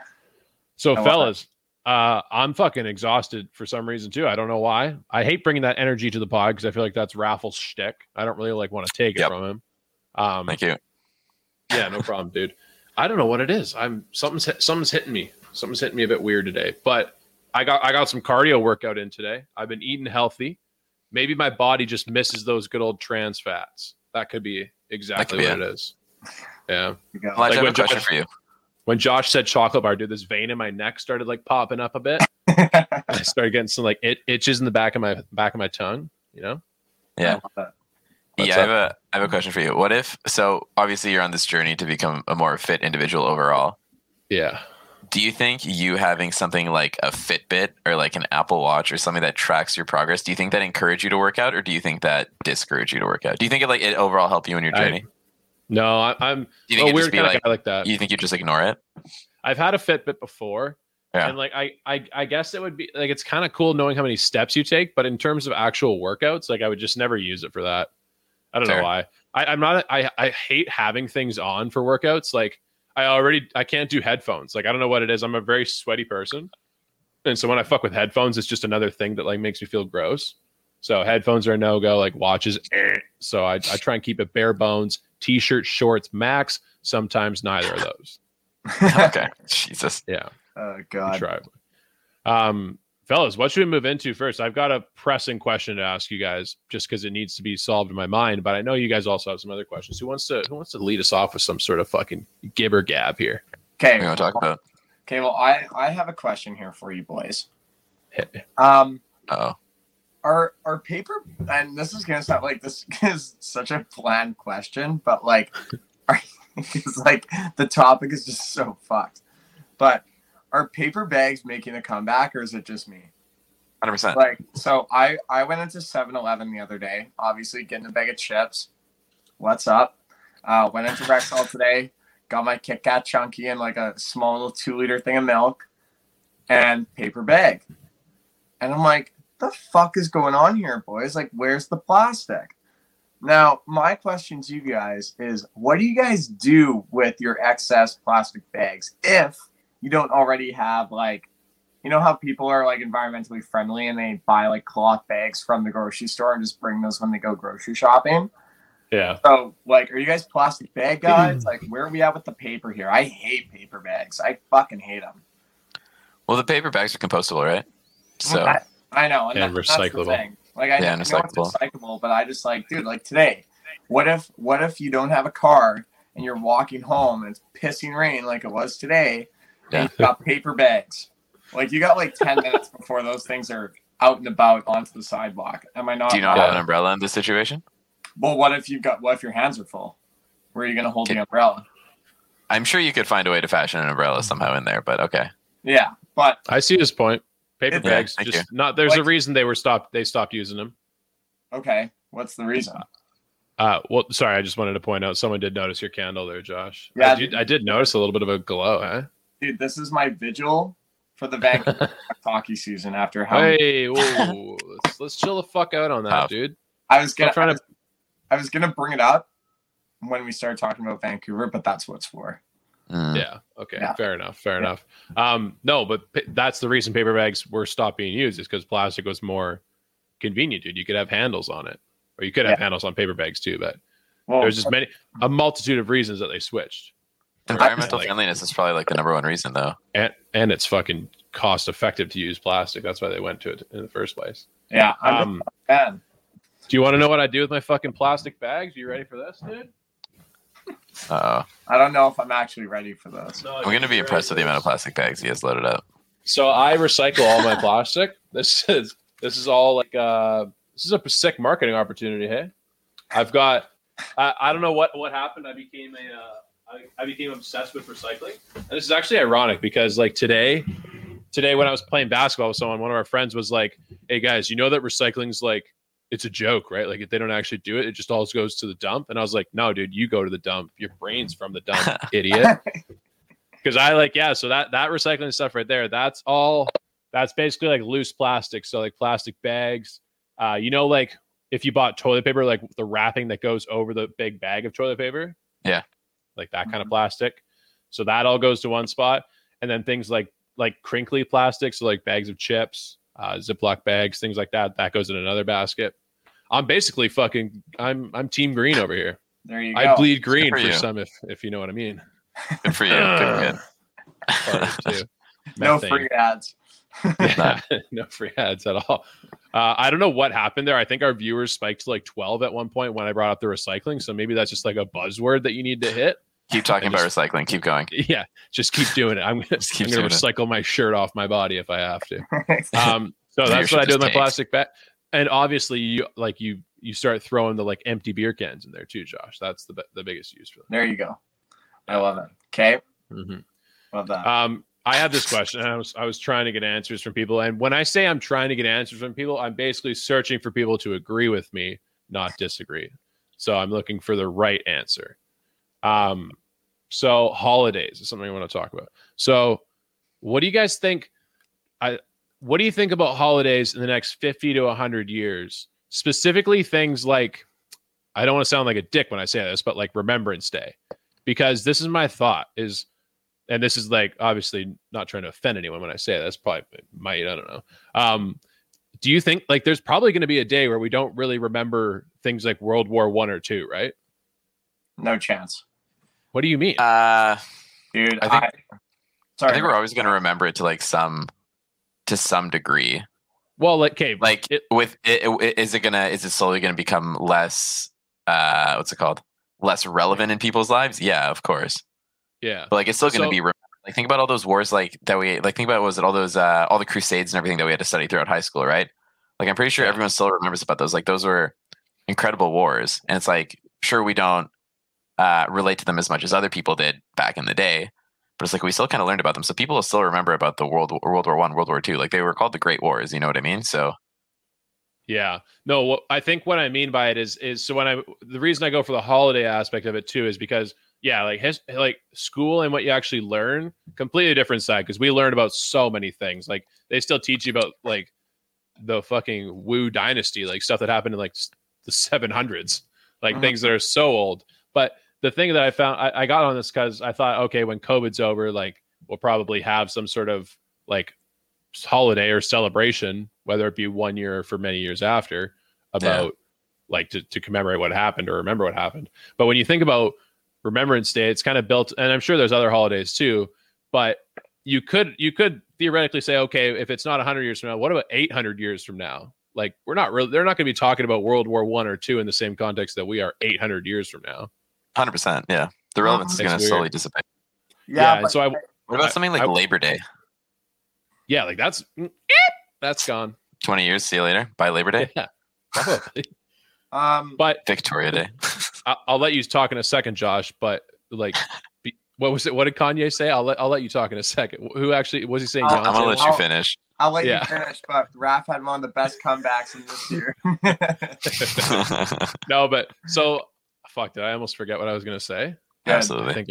[SPEAKER 1] So,
[SPEAKER 4] I love
[SPEAKER 1] fellas, uh, I'm fucking exhausted for some reason too. I don't know why. I hate bringing that energy to the pod because I feel like that's Raffles' shtick. I don't really like want to take it
[SPEAKER 3] Yep.
[SPEAKER 1] from him. Um,
[SPEAKER 3] Thank you.
[SPEAKER 1] yeah, no problem, dude. I don't know what it is. I'm something's hit- something's hitting me. Something's hitting me a bit weird today. But I got I got some cardio workout in today. I've been eating healthy. Maybe my body just misses those good old trans fats. That could be exactly
[SPEAKER 3] be
[SPEAKER 1] what
[SPEAKER 3] it.
[SPEAKER 1] it is. Yeah.
[SPEAKER 4] We go.
[SPEAKER 3] Elijah,
[SPEAKER 1] Like
[SPEAKER 3] I have
[SPEAKER 1] when
[SPEAKER 3] a question
[SPEAKER 1] Josh-
[SPEAKER 3] for you.
[SPEAKER 1] When Josh said chocolate bar, dude, this vein in my neck started like popping up a bit. I started getting some like it itches in the back of my back of my tongue. You know.
[SPEAKER 4] I
[SPEAKER 3] Yeah.
[SPEAKER 4] love that.
[SPEAKER 1] What's
[SPEAKER 3] yeah, I have a I have a question for you. What if so obviously you're on this journey to become a more fit individual overall.
[SPEAKER 1] Yeah.
[SPEAKER 3] Do you think you having something like a Fitbit or like an Apple Watch or something that tracks your progress, do you think that encourage you to work out or do you think that discourage you to work out? Do you think it like it overall help you in your
[SPEAKER 1] I-
[SPEAKER 3] journey?
[SPEAKER 1] No, I, I'm
[SPEAKER 3] do you
[SPEAKER 1] a
[SPEAKER 3] think it
[SPEAKER 1] weird
[SPEAKER 3] just be
[SPEAKER 1] kind
[SPEAKER 3] like
[SPEAKER 1] of guy like that.
[SPEAKER 3] you think you just ignore it?
[SPEAKER 1] I've had a Fitbit before.
[SPEAKER 3] Yeah.
[SPEAKER 1] And like I, I I guess it would be like it's kind of cool knowing how many steps you take, but in terms of actual workouts, like I would just never use it for that. I don't
[SPEAKER 3] Fair.
[SPEAKER 1] know why. I, I'm not I, I hate having things on for workouts. Like I already I can't do headphones. Like I don't know what it is. I'm a very sweaty person. And so when I fuck with headphones, it's just another thing that like makes me feel gross. So headphones are a no-go, like watches. Eh. So I, I try and keep it bare bones, t-shirt, shorts, max, sometimes neither of those.
[SPEAKER 3] Okay. Jesus.
[SPEAKER 1] Yeah.
[SPEAKER 4] Oh
[SPEAKER 1] We
[SPEAKER 4] god.
[SPEAKER 1] try. Um, fellas, what should we move into first? I've got a pressing question to ask you guys, just because it needs to be solved in my mind. But I know you guys also have some other questions. Who wants to Who wants to lead us off with some sort of fucking gibber gab here?
[SPEAKER 4] Okay.
[SPEAKER 3] We want to talk about
[SPEAKER 4] Okay. Well, I I have a question here for you boys.
[SPEAKER 1] Hit me.
[SPEAKER 4] Um,
[SPEAKER 3] oh.
[SPEAKER 4] are are paper and this is gonna sound like this is such a bland question, but like, are it's like the topic is just so fucked. But are paper bags making a comeback, or is it just me?
[SPEAKER 3] one hundred percent.
[SPEAKER 4] Like, so I I went into seven eleven the other day, obviously getting a bag of chips. What's up? Uh, went into Rexall today, got my Kit Kat chunky and like a small little two liter thing of milk, and paper bag. And I'm like, the fuck is going on here, boys? Like, where's the plastic? Now, my question to you guys is, what do you guys do with your excess plastic bags if you don't already have like you know how people are like environmentally friendly and they buy like cloth bags from the grocery store and just bring those when they go grocery shopping.
[SPEAKER 1] Yeah.
[SPEAKER 4] So, like, are you guys plastic bag guys? Like, where are we at with the paper here? I hate paper bags. I fucking hate them.
[SPEAKER 3] Well, the paper bags are compostable, right? So
[SPEAKER 4] I, I know, and,
[SPEAKER 1] And
[SPEAKER 4] that, that's the
[SPEAKER 1] recyclable.
[SPEAKER 4] thing. Like, I,
[SPEAKER 3] Yeah,
[SPEAKER 4] know,
[SPEAKER 3] and
[SPEAKER 4] I know it's
[SPEAKER 3] recyclable.
[SPEAKER 4] recyclable, but I just like, dude, like today, what if, what if you don't have a car and you're walking home and it's pissing rain like it was today, and
[SPEAKER 3] Yeah.
[SPEAKER 4] you've got paper bags? Like, you got like ten minutes before those things are out and about onto the sidewalk. Am I not?
[SPEAKER 3] do you not
[SPEAKER 1] Yeah.
[SPEAKER 3] have an umbrella in this situation?
[SPEAKER 4] Well, what if you've got? What if your hands are full? Where are you going to hold
[SPEAKER 3] Okay.
[SPEAKER 4] the umbrella?
[SPEAKER 3] I'm sure you could find a way to fashion an umbrella somehow in there, but okay.
[SPEAKER 4] Yeah, but
[SPEAKER 1] I see his point. Paper
[SPEAKER 4] Yeah,
[SPEAKER 1] bags,
[SPEAKER 3] thank
[SPEAKER 1] just not. There's a
[SPEAKER 4] Like-
[SPEAKER 1] reason they were stopped. They stopped using them.
[SPEAKER 4] okay, what's the reason?
[SPEAKER 1] Uh, well, sorry, I just wanted to point out someone did notice your candle there, Josh.
[SPEAKER 4] Yeah,
[SPEAKER 1] I did, I did notice a little bit of a glow, huh?
[SPEAKER 4] Dude, this is my vigil for the Vancouver hockey season. After how
[SPEAKER 1] Hey, whoa, let's, let's chill the fuck out on that,
[SPEAKER 3] Tough.
[SPEAKER 1] dude.
[SPEAKER 4] I was gonna,
[SPEAKER 1] Stop trying
[SPEAKER 4] I
[SPEAKER 1] to-
[SPEAKER 4] was, I was gonna bring it up when we started talking about Vancouver, but that's what it's for.
[SPEAKER 3] Mm.
[SPEAKER 1] Yeah. Okay.
[SPEAKER 4] Yeah.
[SPEAKER 1] Fair enough. Fair
[SPEAKER 4] Yeah.
[SPEAKER 1] enough. Um, no, but pa- that's the reason paper bags were stopped being used is because plastic was more convenient, dude. You could have handles on it, or you could have
[SPEAKER 4] Yeah.
[SPEAKER 1] handles on paper bags too. But
[SPEAKER 4] Well,
[SPEAKER 1] there's just many, a multitude of reasons that they switched,
[SPEAKER 3] Environmental
[SPEAKER 1] Like-
[SPEAKER 3] friendliness is probably like the number one reason, though.
[SPEAKER 1] and and it's fucking cost effective to use plastic. That's why they went to it in the first place.
[SPEAKER 4] yeah, I'm
[SPEAKER 1] Um,
[SPEAKER 4] a fan.
[SPEAKER 1] do you want to know what I do with my fucking plastic bags? Are you ready for this, dude?
[SPEAKER 3] Uh,
[SPEAKER 4] I don't know if I'm actually ready for this.
[SPEAKER 1] No,
[SPEAKER 3] I'm going to be impressed with the amount of plastic bags he has loaded up.
[SPEAKER 1] So I recycle all my plastic. This is this is all like uh this is a sick marketing opportunity. Hey, I've got I, I don't know what what happened. I became a uh, I, I became obsessed with recycling, and this is actually ironic because like today today when I was playing basketball with someone, one of our friends was like, "Hey guys, you know that recycling's like it's a joke, right? Like if they don't actually do it, it just all goes to the dump." And I was like, "No, dude, you go to the dump. Your brain's from the dump, idiot." Because I like, yeah, so that that recycling stuff right there, that's all that's basically like loose plastic. So like plastic bags. Uh, you know, like if you bought toilet paper, like the wrapping that goes over the big bag of toilet paper.
[SPEAKER 3] Yeah.
[SPEAKER 1] Like that kind of
[SPEAKER 4] Mhm.
[SPEAKER 1] plastic. So that all goes to one spot. And then things like like crinkly plastic, so like bags of chips, uh, Ziploc bags, things like that, that goes in another basket. I'm basically fucking I'm I'm team green over here.
[SPEAKER 4] There you go.
[SPEAKER 1] I bleed green
[SPEAKER 3] for
[SPEAKER 1] for,
[SPEAKER 3] you.
[SPEAKER 1] some if if you know what I mean.
[SPEAKER 3] Good for you. Good, good.
[SPEAKER 1] Part of it, too.
[SPEAKER 4] no
[SPEAKER 1] Methane.
[SPEAKER 4] free ads.
[SPEAKER 1] Yeah, no free ads at all. Uh, I don't know what happened there. I think our viewers spiked to like twelve at one point when I brought up the recycling. So maybe that's just like a buzzword that you need to hit.
[SPEAKER 3] Keep talking
[SPEAKER 1] And
[SPEAKER 3] about
[SPEAKER 1] just-
[SPEAKER 3] recycling. Keep going.
[SPEAKER 1] Yeah, just keep doing it. I'm gonna,
[SPEAKER 3] Just keep
[SPEAKER 1] I'm gonna
[SPEAKER 3] doing it.
[SPEAKER 1] recycle my shirt off my body if I have to. Um, so
[SPEAKER 3] Your
[SPEAKER 1] that's
[SPEAKER 3] shit
[SPEAKER 1] what I do
[SPEAKER 3] just
[SPEAKER 1] with my
[SPEAKER 3] tanks.
[SPEAKER 1] plastic bag. And obviously, you like you you start throwing the like empty beer cans in there too, Josh. That's the bi- the biggest use for them.
[SPEAKER 4] There you go. I love it. Okay,
[SPEAKER 1] Mm-hmm.
[SPEAKER 4] love that.
[SPEAKER 1] Um, I have this question. And I was I was trying to get answers from people, and when I say I'm trying to get answers from people, I'm basically searching for people to agree with me, not disagree. So I'm looking for the right answer. Um, so holidays is something I want to talk about. So, what do you guys think? I what do you think about holidays in the next fifty to one hundred years? Specifically, things like I don't want to sound like a dick when I say this, but like Remembrance Day, because this is my thought is. And this is like obviously not trying to offend anyone when I say this, probably might, I don't know. Um, do you think like there's probably going to be a day where we don't really remember things like World War One or two, right?
[SPEAKER 4] No chance,
[SPEAKER 1] What do you mean?
[SPEAKER 3] Uh,
[SPEAKER 4] dude.
[SPEAKER 3] I
[SPEAKER 4] I
[SPEAKER 3] think-
[SPEAKER 4] sorry.
[SPEAKER 3] I think we're always going to remember it to like some, to some degree.
[SPEAKER 1] well, like, okay,
[SPEAKER 3] Like
[SPEAKER 1] it,
[SPEAKER 3] with it, it, is it gonna? Is it slowly going to become less? Uh, what's it called? Less relevant in people's lives? Yeah, of course.
[SPEAKER 1] yeah,
[SPEAKER 3] But like it's still going to
[SPEAKER 1] So-
[SPEAKER 3] be. Remembered. Like think about all those wars, like that we like. Think about was it all those uh, all the crusades and everything that we had to study throughout high school, right? Like I'm pretty sure
[SPEAKER 1] Yeah.
[SPEAKER 3] everyone still remembers about those. Like those were incredible wars, and it's like sure we don't uh, relate to them as much as other people did back in the day, but it's like we still kind of learned about them. So people will still remember about the World World War One, World War Two. Like they were called the Great Wars. You know what I mean? So
[SPEAKER 1] yeah. No, what I think what I mean by it is is so when I the reason I go for the holiday aspect of it too is because yeah, like his like school and what you actually learn completely different side because we learned about so many things. Like they still teach you about like the fucking Wu dynasty, like stuff that happened in like s- the seven hundreds, like
[SPEAKER 4] Mhm.
[SPEAKER 1] things that are so old. But the thing that I found, I, I got on this because I thought, okay, when COVID's over, like we'll probably have some sort of like holiday or celebration, whether it be one year or for many years after, about yeah. like to, to commemorate what happened or remember what happened. But when you think about Remembrance Day, it's kind of built, and I'm sure there's other holidays too, but you could you could theoretically say, okay, if it's not one hundred years from now, what about eight hundred years from now? Like, we're not really, they're not going to be talking about World War One or two in the same context that we are eight hundred years from now.
[SPEAKER 3] one hundred percent, yeah. The relevance
[SPEAKER 1] That's
[SPEAKER 3] is going to slowly dissipate.
[SPEAKER 1] Yeah, yeah and so I.
[SPEAKER 3] What about I, something like I, Labor Day?
[SPEAKER 1] Yeah, like that's that's gone.
[SPEAKER 3] twenty years. See you later. By Labor Day.
[SPEAKER 1] Yeah, probably.
[SPEAKER 4] um,
[SPEAKER 1] but
[SPEAKER 3] Victoria Day.
[SPEAKER 1] I, I'll let you talk in a second, Josh. But like, be, what was it? What did Kanye say? I'll let I'll let you talk in a second. Who actually was he saying?
[SPEAKER 4] Uh,
[SPEAKER 3] I'm gonna let you finish.
[SPEAKER 4] I'll, I'll let yeah. you finish. But Raph had one of the best comebacks in this year.
[SPEAKER 1] No, but so fuck. Did I almost forget what I was gonna say?
[SPEAKER 3] Absolutely.
[SPEAKER 1] I think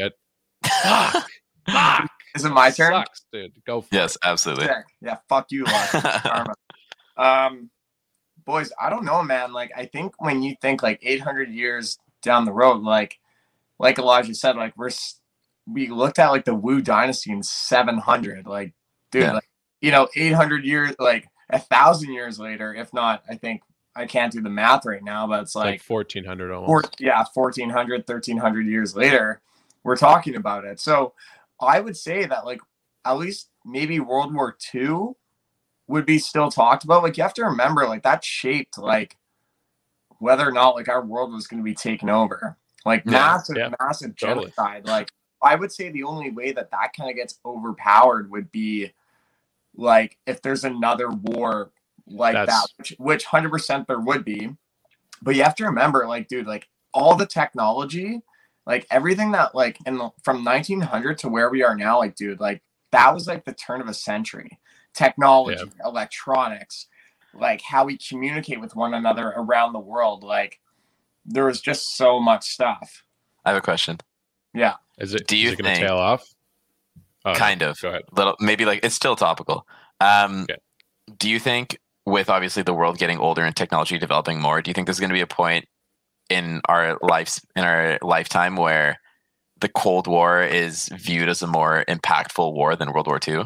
[SPEAKER 1] I. Fuck. Fuck.
[SPEAKER 4] Is it my turn?
[SPEAKER 1] Sucks, dude. Go for
[SPEAKER 3] yes,
[SPEAKER 1] it.
[SPEAKER 3] absolutely.
[SPEAKER 4] Sick. Yeah, fuck you, Karma. Um, boys, I don't know, man. Like, I think when you think like eight hundred years down the road, like, like Elijah said, like we're we looked at like the Wu Dynasty in seven hundred. Like, dude, yeah. like, you know, eight hundred years, like a thousand years later, if not, I think I can't do the math right now, but it's like,
[SPEAKER 1] like fourteen hundred almost.
[SPEAKER 4] Four, yeah, fourteen hundred, thirteen hundred years later, we're talking about it. So I would say that like at least maybe World War Two would be still talked about. Like, you have to remember, like, that shaped like whether or not like our world was going to be taken over. Like yeah, massive, yeah, massive
[SPEAKER 1] totally.
[SPEAKER 4] genocide. Like, I would say the only way that that kind of gets overpowered would be like if there's another war like That's... that, which which one hundred percent there would be. But you have to remember, like, dude, like all the technology. Like everything that like in the, from nineteen hundred to where we are now, like, dude, like that was like the turn of a century. Technology, yeah. electronics, like how we communicate with one another around the world. Like there was just so much stuff.
[SPEAKER 3] I have a question.
[SPEAKER 4] Yeah.
[SPEAKER 1] Is it,
[SPEAKER 3] Do you
[SPEAKER 1] is it
[SPEAKER 3] think,
[SPEAKER 1] going to tail off?
[SPEAKER 3] Oh, kind
[SPEAKER 1] no.
[SPEAKER 3] of.
[SPEAKER 1] Go ahead.
[SPEAKER 3] Little, maybe like it's still topical. Um,
[SPEAKER 1] okay.
[SPEAKER 3] Do you think with obviously the world getting older and technology developing more, do you think there's going to be a point in our lives in our lifetime where the Cold War is viewed as a more impactful war than World War Two?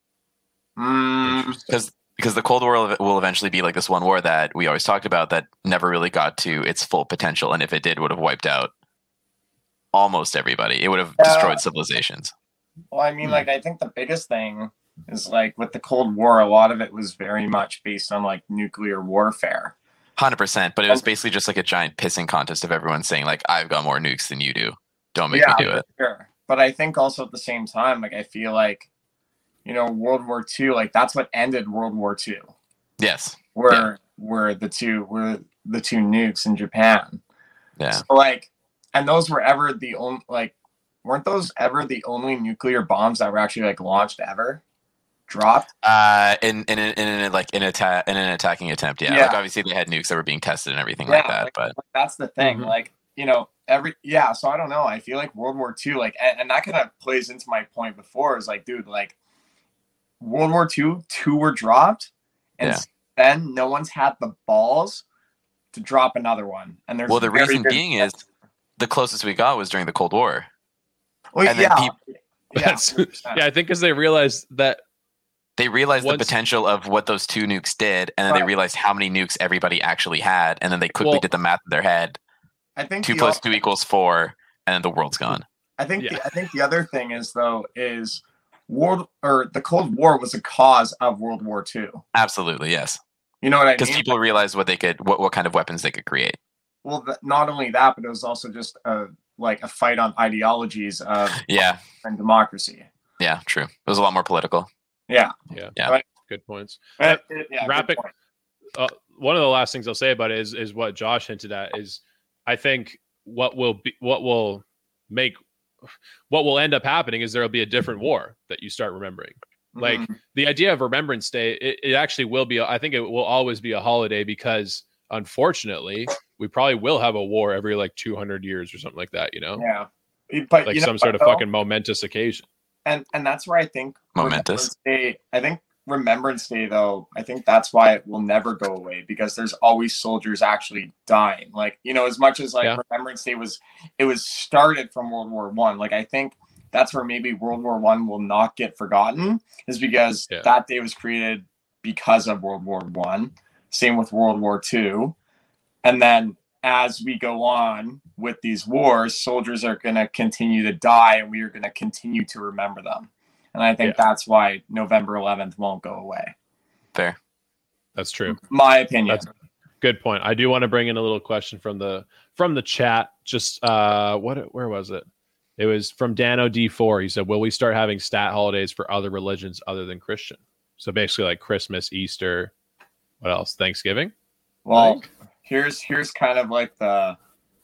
[SPEAKER 3] Because mm. because the Cold War will, will eventually be like this one war that we always talked about that never really got to its full potential, and if it did, would have wiped out almost everybody. It would have
[SPEAKER 4] yeah.
[SPEAKER 3] destroyed civilizations.
[SPEAKER 4] Well, I mean, mm. like I think the biggest thing is like with the Cold War, a lot of it was very much based on like nuclear warfare.
[SPEAKER 3] one hundred percent, but it was basically just like a giant pissing contest of everyone saying like, I've got more nukes than you do. Don't make
[SPEAKER 4] yeah,
[SPEAKER 3] me do it.
[SPEAKER 4] Sure. But I think also at the same time, like I feel like, you know, World War Two, like that's what ended World War Two.
[SPEAKER 3] Yes.
[SPEAKER 4] Were
[SPEAKER 3] yeah.
[SPEAKER 4] were the two were the two nukes in Japan.
[SPEAKER 3] Yeah.
[SPEAKER 4] So like, and those were ever the only like, weren't those ever the only nuclear bombs that were actually like launched ever? Dropped
[SPEAKER 3] uh in in in, in like in attack in an attacking attempt yeah. yeah like obviously they had nukes that were being tested and everything yeah, like that like, but
[SPEAKER 4] like, that's the thing mm-hmm. like you know every yeah so I don't know I feel like World War Two like and, and that kind of plays into my point before is like dude like World War Two two were dropped and yeah. then no one's had the balls to drop another one and there's
[SPEAKER 3] well the reason
[SPEAKER 4] good-
[SPEAKER 3] being is the closest we got was during the Cold War
[SPEAKER 4] well,
[SPEAKER 3] and
[SPEAKER 4] yeah.
[SPEAKER 3] then people
[SPEAKER 1] yeah. yeah I think because they realized that
[SPEAKER 3] They realized
[SPEAKER 1] Once,
[SPEAKER 3] the potential of what those two nukes did, and then
[SPEAKER 4] right.
[SPEAKER 3] they realized how many nukes everybody actually had, and then they quickly
[SPEAKER 1] well,
[SPEAKER 3] did the math in their head.
[SPEAKER 4] I think
[SPEAKER 3] two plus two equals four, and then the world's gone.
[SPEAKER 4] I think.
[SPEAKER 1] Yeah.
[SPEAKER 4] The, I think the other thing is though is world or the Cold War was a cause of World War Two.
[SPEAKER 3] Absolutely, yes.
[SPEAKER 4] You know what I mean?
[SPEAKER 3] Because people realized what they could, what, what kind of weapons they could create.
[SPEAKER 4] Well, th- not only that, but it was also just a like a fight on ideologies of
[SPEAKER 3] yeah
[SPEAKER 4] and democracy.
[SPEAKER 3] Yeah, true. It was a lot more political.
[SPEAKER 4] Yeah,
[SPEAKER 1] yeah,
[SPEAKER 3] yeah.
[SPEAKER 4] But,
[SPEAKER 1] good points.
[SPEAKER 4] Uh, yeah,
[SPEAKER 1] Rapid. Uh, one of the last things I'll say about it is is what Josh hinted at is I think what will be what will make what will end up happening is there'll be a different war that you start remembering. Like
[SPEAKER 4] mm-hmm.
[SPEAKER 1] the idea of Remembrance Day, it, it actually will be. I think it will always be a holiday because unfortunately we probably will have a war every like two hundred years or something like that. You know,
[SPEAKER 4] yeah, but
[SPEAKER 1] like
[SPEAKER 4] you know,
[SPEAKER 1] some sort of
[SPEAKER 4] though,
[SPEAKER 1] fucking momentous occasion.
[SPEAKER 4] And and that's where I think
[SPEAKER 3] momentous.
[SPEAKER 4] Day, I think Remembrance Day, though, I think that's why it will never go away because there's always soldiers actually dying. Like, you know, as much as like yeah. Remembrance Day was, it was started from World War One. Like, I think that's where maybe World War One will not get forgotten, is because
[SPEAKER 1] Yeah.
[SPEAKER 4] that day was created because of World War One. Same with World War Two. And then as we go on with these wars, soldiers are going to continue to die, and we are going to continue to remember them. And I think
[SPEAKER 1] Yeah.
[SPEAKER 4] that's why November eleventh won't go away.
[SPEAKER 3] Fair.
[SPEAKER 1] That's true.
[SPEAKER 4] My opinion.
[SPEAKER 1] That's good point. I do want to bring in a little question from the from the chat. Just uh, what? Where was it? It was from Dano D four. He said, "Will we start having stat holidays for other religions other than Christian?" So basically, like Christmas, Easter, what else? Thanksgiving.
[SPEAKER 4] Well,
[SPEAKER 1] Like?
[SPEAKER 4] here's here's kind of like the,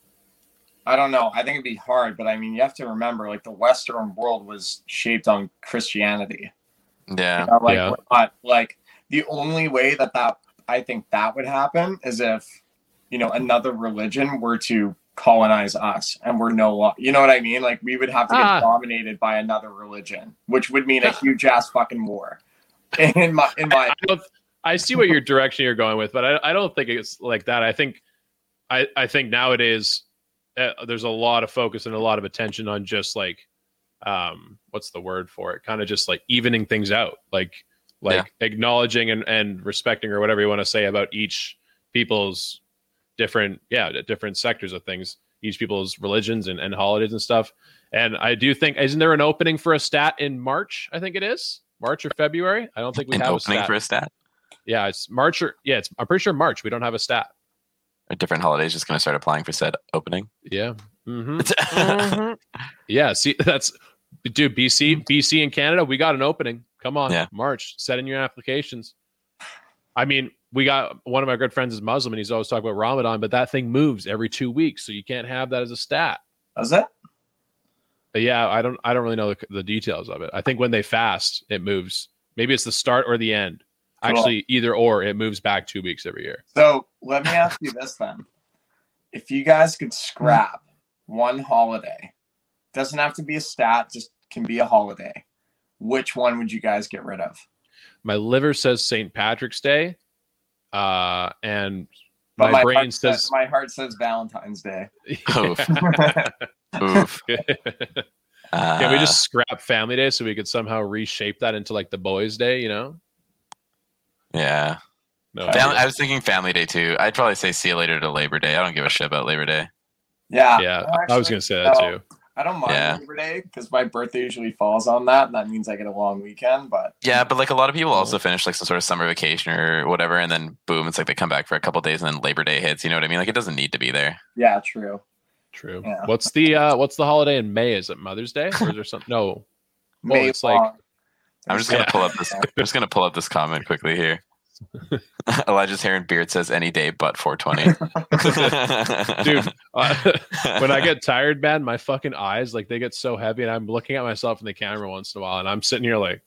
[SPEAKER 4] I don't know. I think it'd be hard, but I mean, you have to remember, like, the Western world was shaped on Christianity.
[SPEAKER 3] Yeah.
[SPEAKER 4] You know, like,
[SPEAKER 1] Yeah.
[SPEAKER 4] we're not, like, the only way that that I think that would happen is if, you know, another religion were to colonize us, and we're no lo- you know what I mean? Like, we would have to get
[SPEAKER 1] Ah.
[SPEAKER 4] dominated by another religion, which would mean a huge ass fucking war. In my in my
[SPEAKER 1] I don't. I see what your direction you're going with, but I, I don't think it's like that. I think, I, I think nowadays uh, there's a lot of focus and a lot of attention on just like, um, what's the word for it? Kind of just like evening things out, like like acknowledging and, and respecting or whatever you want to say about each people's different, yeah, different sectors of things, each people's religions and, and holidays and stuff. And I do think, isn't there an opening for a stat in March? I think it is March or February. I don't think we
[SPEAKER 3] An
[SPEAKER 1] have a
[SPEAKER 3] opening
[SPEAKER 1] stat.
[SPEAKER 3] for a stat.
[SPEAKER 1] Yeah, it's March or yeah, it's I'm pretty sure March. We don't have a stat.
[SPEAKER 3] A different holidays just going to start applying for said opening.
[SPEAKER 1] Yeah. Mm-hmm. Yeah. See, that's dude. B C, B C, and Canada. We got an opening. Come on,
[SPEAKER 3] Yeah.
[SPEAKER 1] March. Set in your applications. I mean, we got one of my good friends is Muslim, and he's always talking about Ramadan, but that thing moves every two weeks, so you can't have that as a stat.
[SPEAKER 4] Does it?
[SPEAKER 1] But yeah, I don't. I don't really know the, the details of it. I think when they fast, it moves. Maybe it's the start or the end.
[SPEAKER 4] Cool.
[SPEAKER 1] Actually, either or, it moves back two weeks every year.
[SPEAKER 4] So let me ask you this then. If you guys could scrap one holiday, doesn't have to be a stat, just can be a holiday, which one would you guys get rid of?
[SPEAKER 1] My liver says Saint Patrick's Day, uh, and
[SPEAKER 4] But
[SPEAKER 1] my,
[SPEAKER 4] my
[SPEAKER 1] brain
[SPEAKER 4] heart
[SPEAKER 1] says.
[SPEAKER 4] my heart says Valentine's Day.
[SPEAKER 3] Oof. Oof. Uh,
[SPEAKER 1] Can we just scrap Family Day so we could somehow reshape that into like the Boys' Day? You know?
[SPEAKER 3] Yeah.
[SPEAKER 1] No.
[SPEAKER 3] Fam-
[SPEAKER 1] idea.
[SPEAKER 3] I was thinking Family Day too. I'd probably say see you later to Labor Day. I don't give a shit about Labor Day.
[SPEAKER 4] Yeah.
[SPEAKER 1] yeah,
[SPEAKER 4] Actually,
[SPEAKER 1] I was gonna say that
[SPEAKER 4] no,
[SPEAKER 1] too.
[SPEAKER 4] I don't mind
[SPEAKER 3] Yeah.
[SPEAKER 4] Labor Day because my birthday usually falls on that, and that means I get a long weekend. But
[SPEAKER 3] Yeah, but like a lot of people also finish like some sort of summer vacation or whatever, and then boom, it's like they come back for a couple days, and then Labor Day hits. You know what I mean? Like it doesn't need to be there.
[SPEAKER 4] yeah, true.
[SPEAKER 1] True.
[SPEAKER 4] Yeah.
[SPEAKER 1] What's the uh what's the holiday in May? Is it Mother's Day or is there something? No.
[SPEAKER 4] May
[SPEAKER 1] it's like-
[SPEAKER 4] long.
[SPEAKER 3] I'm just gonna
[SPEAKER 1] Yeah.
[SPEAKER 3] pull up this. I'm just gonna pull up this comment quickly here. Elijah's hair and beard says any day but four twenty.
[SPEAKER 1] Dude, uh, when I get tired, man, my fucking eyes like they get so heavy, and I'm looking at myself in the camera once in a while, and I'm sitting here like,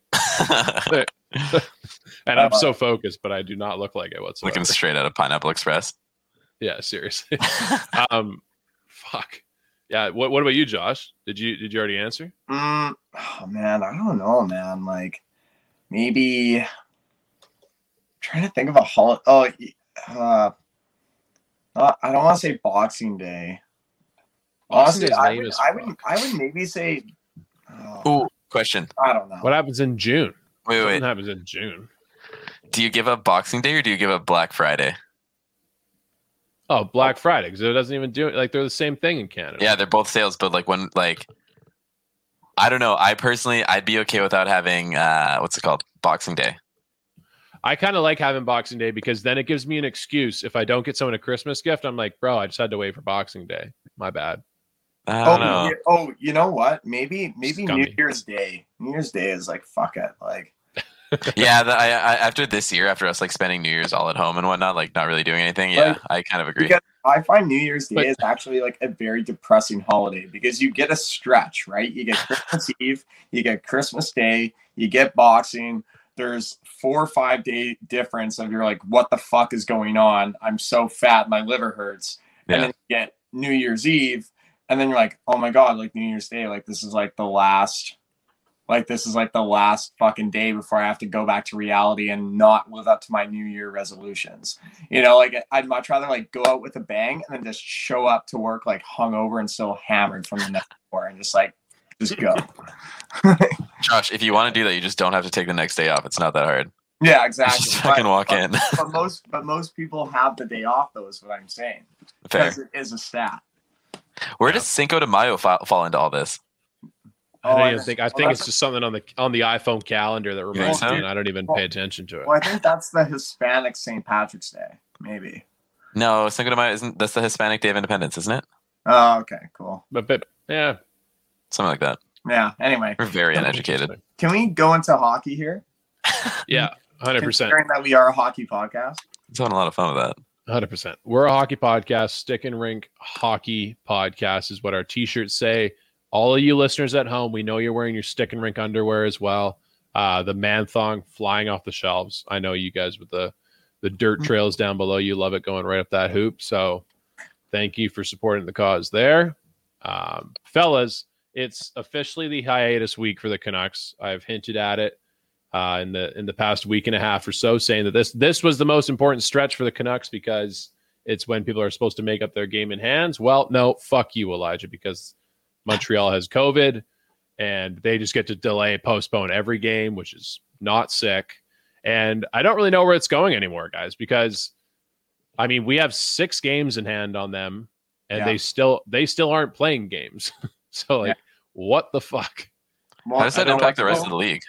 [SPEAKER 1] and I'm so focused, but I do not look like it whatsoever.
[SPEAKER 3] looking straight out of Pineapple Express.
[SPEAKER 1] Yeah, seriously. um, fuck. Yeah. What What about you, Josh? Did you Did you already answer?
[SPEAKER 4] Mm, oh man, I don't know, man. Like maybe I'm trying to think of a holiday. Oh, uh, uh, I don't want to say Boxing Day.
[SPEAKER 1] Boxing
[SPEAKER 4] Honestly,
[SPEAKER 1] Day's
[SPEAKER 4] I
[SPEAKER 1] lame
[SPEAKER 4] would,
[SPEAKER 1] as
[SPEAKER 4] I would,
[SPEAKER 1] fuck.
[SPEAKER 4] I would maybe say. Oh,
[SPEAKER 3] Ooh, question.
[SPEAKER 4] I don't know.
[SPEAKER 1] What happens in June?
[SPEAKER 3] Wait,
[SPEAKER 1] Something
[SPEAKER 3] wait.
[SPEAKER 1] happens in June.
[SPEAKER 3] Do you give up Boxing Day or do you give up Black Friday?
[SPEAKER 1] Oh, Black Friday, because it doesn't even do it. Like they're the same thing in Canada.
[SPEAKER 3] Yeah, they're both sales, but like when like I don't know. I personally, I'd be okay without having uh, what's it called, Boxing Day.
[SPEAKER 1] I kind of like having Boxing Day because then it gives me an excuse. If I don't get someone a Christmas gift, I'm like, bro, I just had to wait for Boxing Day. My bad.
[SPEAKER 3] I
[SPEAKER 4] Oh,
[SPEAKER 3] don't know.
[SPEAKER 4] yeah, oh, you know what? Maybe, maybe New
[SPEAKER 1] Scummy.
[SPEAKER 4] Year's Day. New Year's Day is like fuck it. Like
[SPEAKER 3] Yeah, the, I, I, after this year, after us like spending New Year's all at home and whatnot, like not really doing anything. Yeah,
[SPEAKER 4] Like,
[SPEAKER 3] I kind of agree.
[SPEAKER 4] because I find New Year's Day
[SPEAKER 1] But-
[SPEAKER 4] is actually like a very depressing holiday because you get a stretch, right? You get Christmas Eve, you get Christmas Day, you get Boxing. There's four or five day difference of you're like, what the fuck is going on? I'm so fat, my liver hurts.
[SPEAKER 3] Yeah.
[SPEAKER 4] And then you get New Year's Eve, and then you're like, oh my god, like New Year's Day, like this is like the last. Like this is like the last fucking day before I have to go back to reality and not live up to my New Year resolutions. You know, like I'd much rather like go out with a bang and then just show up to work like hungover and still hammered from the night before and just like just go.
[SPEAKER 3] Josh, if you want to do that, you just don't have to take the next day off. It's not that hard.
[SPEAKER 4] Yeah, exactly.
[SPEAKER 3] Just fucking
[SPEAKER 4] but,
[SPEAKER 3] walk
[SPEAKER 4] but,
[SPEAKER 3] in.
[SPEAKER 4] but most but most people have the day off, though, is what I'm saying.
[SPEAKER 3] Fair.
[SPEAKER 4] Because it is a stat.
[SPEAKER 3] Where
[SPEAKER 1] Yeah.
[SPEAKER 3] does Cinco de Mayo fall, fall into all this?
[SPEAKER 1] I don't
[SPEAKER 4] Oh,
[SPEAKER 1] even
[SPEAKER 4] I-
[SPEAKER 1] think. I
[SPEAKER 4] well,
[SPEAKER 1] think it's
[SPEAKER 4] that's-
[SPEAKER 1] just something on the on the iPhone calendar that reminds
[SPEAKER 3] so?
[SPEAKER 1] me, and I don't even
[SPEAKER 4] Well-
[SPEAKER 1] pay attention to it.
[SPEAKER 4] Well, I think that's the Hispanic Saint Patrick's Day, maybe.
[SPEAKER 3] No, Cinco de Mayo isn't. That's the Hispanic Day of Independence, isn't it?
[SPEAKER 4] Oh, okay, cool.
[SPEAKER 1] But, but yeah,
[SPEAKER 3] Something like that.
[SPEAKER 4] Yeah. Anyway,
[SPEAKER 3] We're very uneducated.
[SPEAKER 4] can we go into hockey here?
[SPEAKER 1] Yeah, hundred percent.
[SPEAKER 4] Considering that we are a hockey podcast.
[SPEAKER 3] It's having a lot of fun with that.
[SPEAKER 1] Hundred percent. We're a hockey podcast. Stick and Rink Hockey Podcast is what our T-shirts say. All of you listeners at home, we know you're wearing your Stick and Rink underwear as well. Uh, the man thong flying off the shelves. I know you guys with the the dirt trails down below. You love it going right up that hoop. So thank you for supporting the cause there, um, fellas. It's officially the hiatus week for the Canucks. I've hinted at it uh, in the in the past week and a half or so, saying that this this was the most important stretch for the Canucks because it's when people are supposed to make up their game in hands. Well, no, fuck you, Elijah, because Montreal has COVID and they just get to delay, postpone every game, which is not sick. And I don't really know where it's going anymore, guys, because I mean we have six games in hand on them, and
[SPEAKER 4] Yeah.
[SPEAKER 1] they still they still aren't playing games. So like,
[SPEAKER 4] Yeah.
[SPEAKER 1] what the fuck?
[SPEAKER 4] Well,
[SPEAKER 3] How does
[SPEAKER 4] I
[SPEAKER 3] that
[SPEAKER 4] don't
[SPEAKER 3] impact the
[SPEAKER 4] know.
[SPEAKER 3] rest of the league?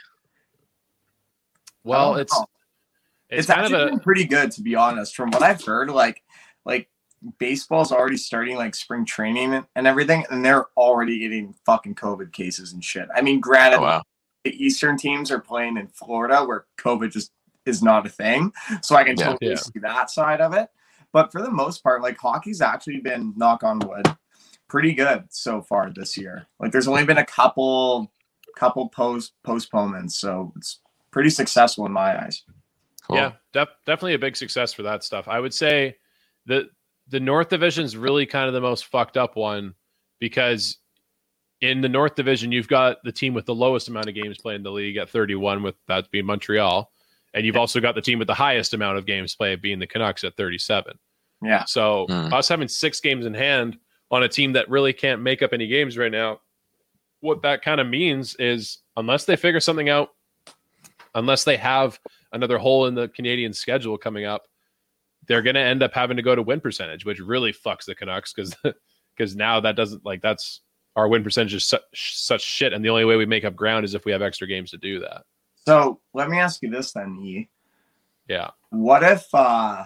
[SPEAKER 1] Well,
[SPEAKER 4] don't
[SPEAKER 1] it's
[SPEAKER 4] know.
[SPEAKER 1] it's,
[SPEAKER 4] It's,
[SPEAKER 1] kind
[SPEAKER 4] actually
[SPEAKER 1] of a
[SPEAKER 4] been pretty good, to be honest. From what I've heard, like like baseball's already starting like spring training and everything, and they're already getting fucking COVID cases and shit. I mean, granted,
[SPEAKER 3] Oh wow.
[SPEAKER 4] the Eastern teams are playing in Florida where COVID just is not a thing. So I can
[SPEAKER 3] Yeah.
[SPEAKER 4] totally
[SPEAKER 1] Yeah.
[SPEAKER 4] see that side of it. But for the most part, like hockey's actually been, knock on wood, pretty good so far this year. Like there's only been a couple couple post postponements. So it's pretty successful in my eyes.
[SPEAKER 3] Cool.
[SPEAKER 1] yeah, def- definitely a big success for that stuff. I would say the the North Division is really kind of the most fucked up one because in the North Division you've got the team with the lowest amount of games played in the league at thirty-one, with that being Montreal, and you've also got the team with the highest amount of games played being the Canucks at thirty-seven.
[SPEAKER 4] Yeah.
[SPEAKER 1] So
[SPEAKER 3] Mm.
[SPEAKER 1] us having six games in hand on a team that really can't make up any games right now, what that kind of means is unless they figure something out, unless they have another hole in the Canadian schedule coming up, they're going to end up having to go to win percentage, which really fucks the Canucks because because now that doesn't like that's our win percentage is such, such shit, and the only way we make up ground is if we have extra games to do that.
[SPEAKER 4] So let me ask you this then, E.
[SPEAKER 1] Yeah.
[SPEAKER 4] What if uh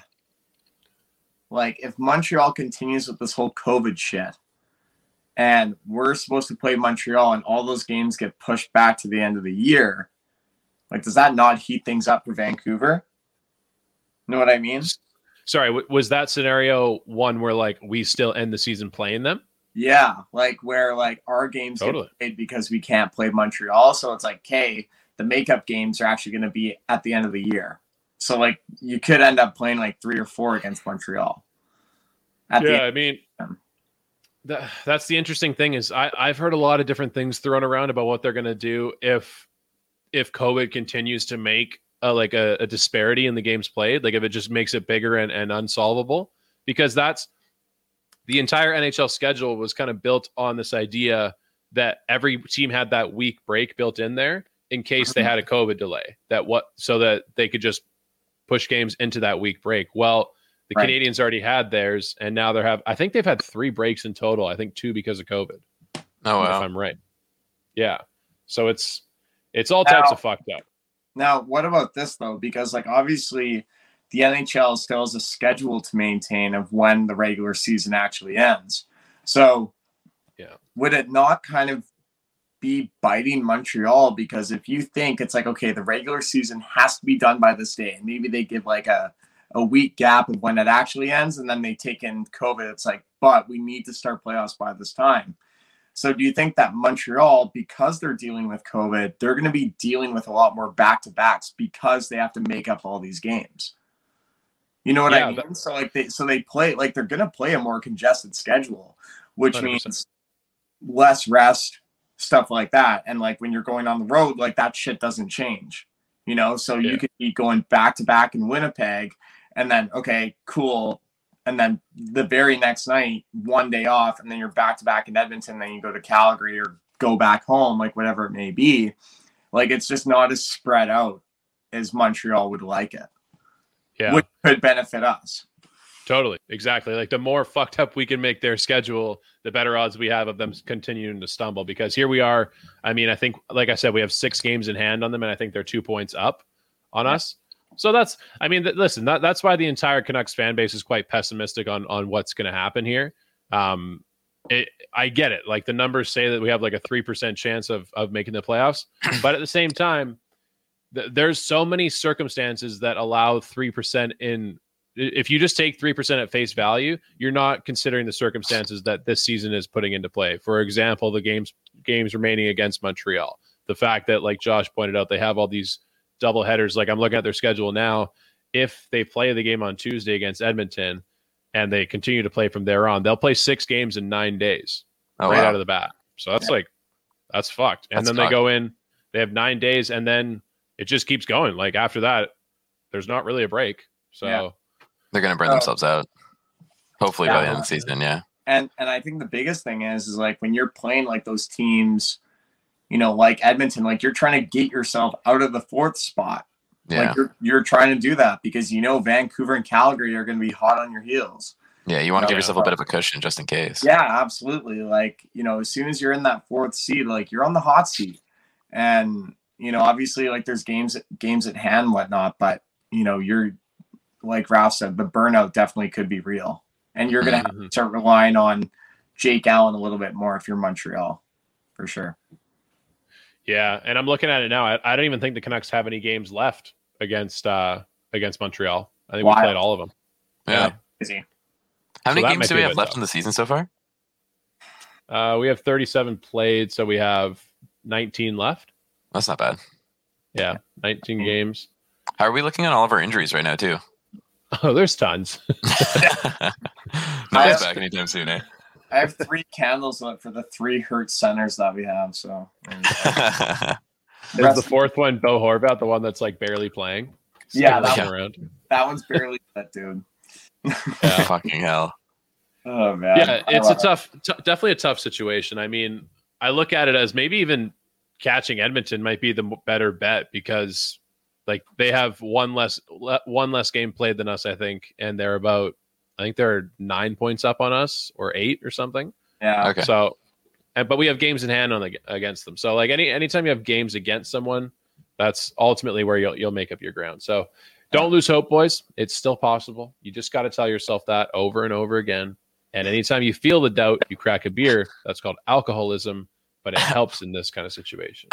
[SPEAKER 4] like if Montreal continues with this whole COVID shit and we're supposed to play Montreal and all those games get pushed back to the end of the year, like does that not heat things up for Vancouver? Know what I mean?
[SPEAKER 1] Sorry, w- was that scenario one where like we still end the season playing them?
[SPEAKER 4] Yeah, like where like our games
[SPEAKER 1] Totally.
[SPEAKER 4] get played because we can't play Montreal. So it's like, okay, the makeup games are actually going to be at the end of the year. So like you could end up playing like three or four against Montreal. At the
[SPEAKER 1] Yeah,
[SPEAKER 4] end.
[SPEAKER 1] I mean,
[SPEAKER 4] Um,
[SPEAKER 1] that, that's the interesting thing is I, I've heard a lot of different things thrown around about what they're going to do if if COVID continues to make a, like a, a disparity in the games played, like if it just makes it bigger and, and unsolvable, because that's the entire N H L schedule was kind of built on this idea that every team had that week break built in there in case they had a COVID delay, that what so that they could just push games into that week break. Well, the
[SPEAKER 4] Right.
[SPEAKER 1] Canadians already had theirs, and now they're have. I think they've had three breaks in total. I think two because of COVID.
[SPEAKER 3] Oh
[SPEAKER 1] If
[SPEAKER 3] wow.
[SPEAKER 1] I'm right. Yeah. So it's it's all types
[SPEAKER 4] Now-
[SPEAKER 1] of fucked up.
[SPEAKER 4] Now, what about this though? Because like obviously the N H L still has a schedule to maintain of when the regular season actually ends. So
[SPEAKER 1] Yeah.
[SPEAKER 4] would it not kind of be biting Montreal? Because if you think it's like, okay, the regular season has to be done by this day, and maybe they give like a, a week gap of when it actually ends, and then they take in COVID, it's like, but we need to start playoffs by this time. So do you think that Montreal, because they're dealing with COVID, they're going to be dealing with a lot more back-to-backs because they have to make up all these games? You know what
[SPEAKER 1] Yeah,
[SPEAKER 4] I mean?
[SPEAKER 1] but-
[SPEAKER 4] so like they so they play like they're going to play a more congested schedule, which
[SPEAKER 1] one hundred percent.
[SPEAKER 4] means less rest, stuff like that. And like when you're going on the road, like that shit doesn't change. You know, so
[SPEAKER 1] Yeah.
[SPEAKER 4] you could be going back-to-back in Winnipeg and then okay, cool. And then the very next night, one day off, and then you're back to back in Edmonton. Then you go to Calgary or go back home, like whatever it may be. Like it's just not as spread out as Montreal would like it.
[SPEAKER 1] Yeah.
[SPEAKER 4] Which could benefit us.
[SPEAKER 1] Totally. Exactly. Like the more fucked up we can make their schedule, the better odds we have of them continuing to stumble, because here we are. I mean, I think, like I said, we have six games in hand on them, and I think they're two points up on yeah. us. So that's, I mean, th- listen, that, that's why the entire Canucks fan base is quite pessimistic on, on what's going to happen here. Um, it, I get it. Like the numbers say that we have like a three percent chance of, of making the playoffs, but at the same time, th- there's so many circumstances that allow three percent in. If you just take three percent at face value, you're not considering the circumstances that this season is putting into play. For example, the games games remaining against Montreal. The fact that, like Josh pointed out, they have all these double headers. Like I'm looking at their schedule now. If they play the game on Tuesday against Edmonton and they continue to play from there on, they'll play six games in nine days oh, right wow. out of the bat. So that's yeah. like, that's fucked. And that's then fucked. They go in, they have nine days, and then it just keeps going. Like after that, there's not really a break. So. Yeah.
[SPEAKER 3] They're going to burn oh. themselves out. Hopefully yeah, by the end of the season, yeah.
[SPEAKER 4] And and I think the biggest thing is, is like when you're playing like those teams, you know, like Edmonton, like you're trying to get yourself out of the fourth spot. Yeah. Like you're, you're trying to do that because, you know, Vancouver and Calgary are going to be hot on your heels.
[SPEAKER 3] Yeah, you want to you know, give yourself a bit of a cushion just in case.
[SPEAKER 4] Yeah, absolutely. Like, you know, as soon as you're in that fourth seed, like you're on the hot seat. And, you know, obviously like there's games, games at hand and whatnot, but, you know, you're, like Ralph said, the burnout definitely could be real. And you're going to have to start relying on Jake Allen a little bit more if you're Montreal, for sure.
[SPEAKER 1] Yeah, and I'm looking at it now. I, I don't even think the Canucks have any games left against uh, against Montreal. I think Wild. we played all of them.
[SPEAKER 3] Yeah.
[SPEAKER 4] Easy.
[SPEAKER 3] How many so games do we have left tough. in the season so far?
[SPEAKER 1] Uh, we have thirty-seven played, so we have nineteen left.
[SPEAKER 3] That's not bad.
[SPEAKER 1] Yeah, nineteen mm-hmm. games.
[SPEAKER 3] How are we looking at all of our injuries right now, too?
[SPEAKER 1] Oh, there's tons.
[SPEAKER 3] Not back anytime soon, eh?
[SPEAKER 4] I have three candles lit for the three hurt centers that we have. So,
[SPEAKER 1] is the fourth one Bo Horvat, the one that's like barely playing?
[SPEAKER 4] Yeah, that, one, around. that one's barely lit, dude.
[SPEAKER 3] Yeah, fucking hell.
[SPEAKER 4] Oh man.
[SPEAKER 1] Yeah, it's a tough, t- definitely a tough situation. I mean, I look at it as maybe even catching Edmonton might be the better bet because. Like they have one less one less game played than us, I think, and they're about I think they're nine points up on us or eight or something.
[SPEAKER 4] Yeah.
[SPEAKER 3] Okay.
[SPEAKER 1] So, and, but we have games in hand on the, against them. So like any anytime you have games against someone, that's ultimately where you'll you'll make up your ground. So don't lose hope, boys. It's still possible. You just got to tell yourself that over and over again. And anytime you feel the doubt, you crack a beer. That's called alcoholism, but it helps in this kind of situation.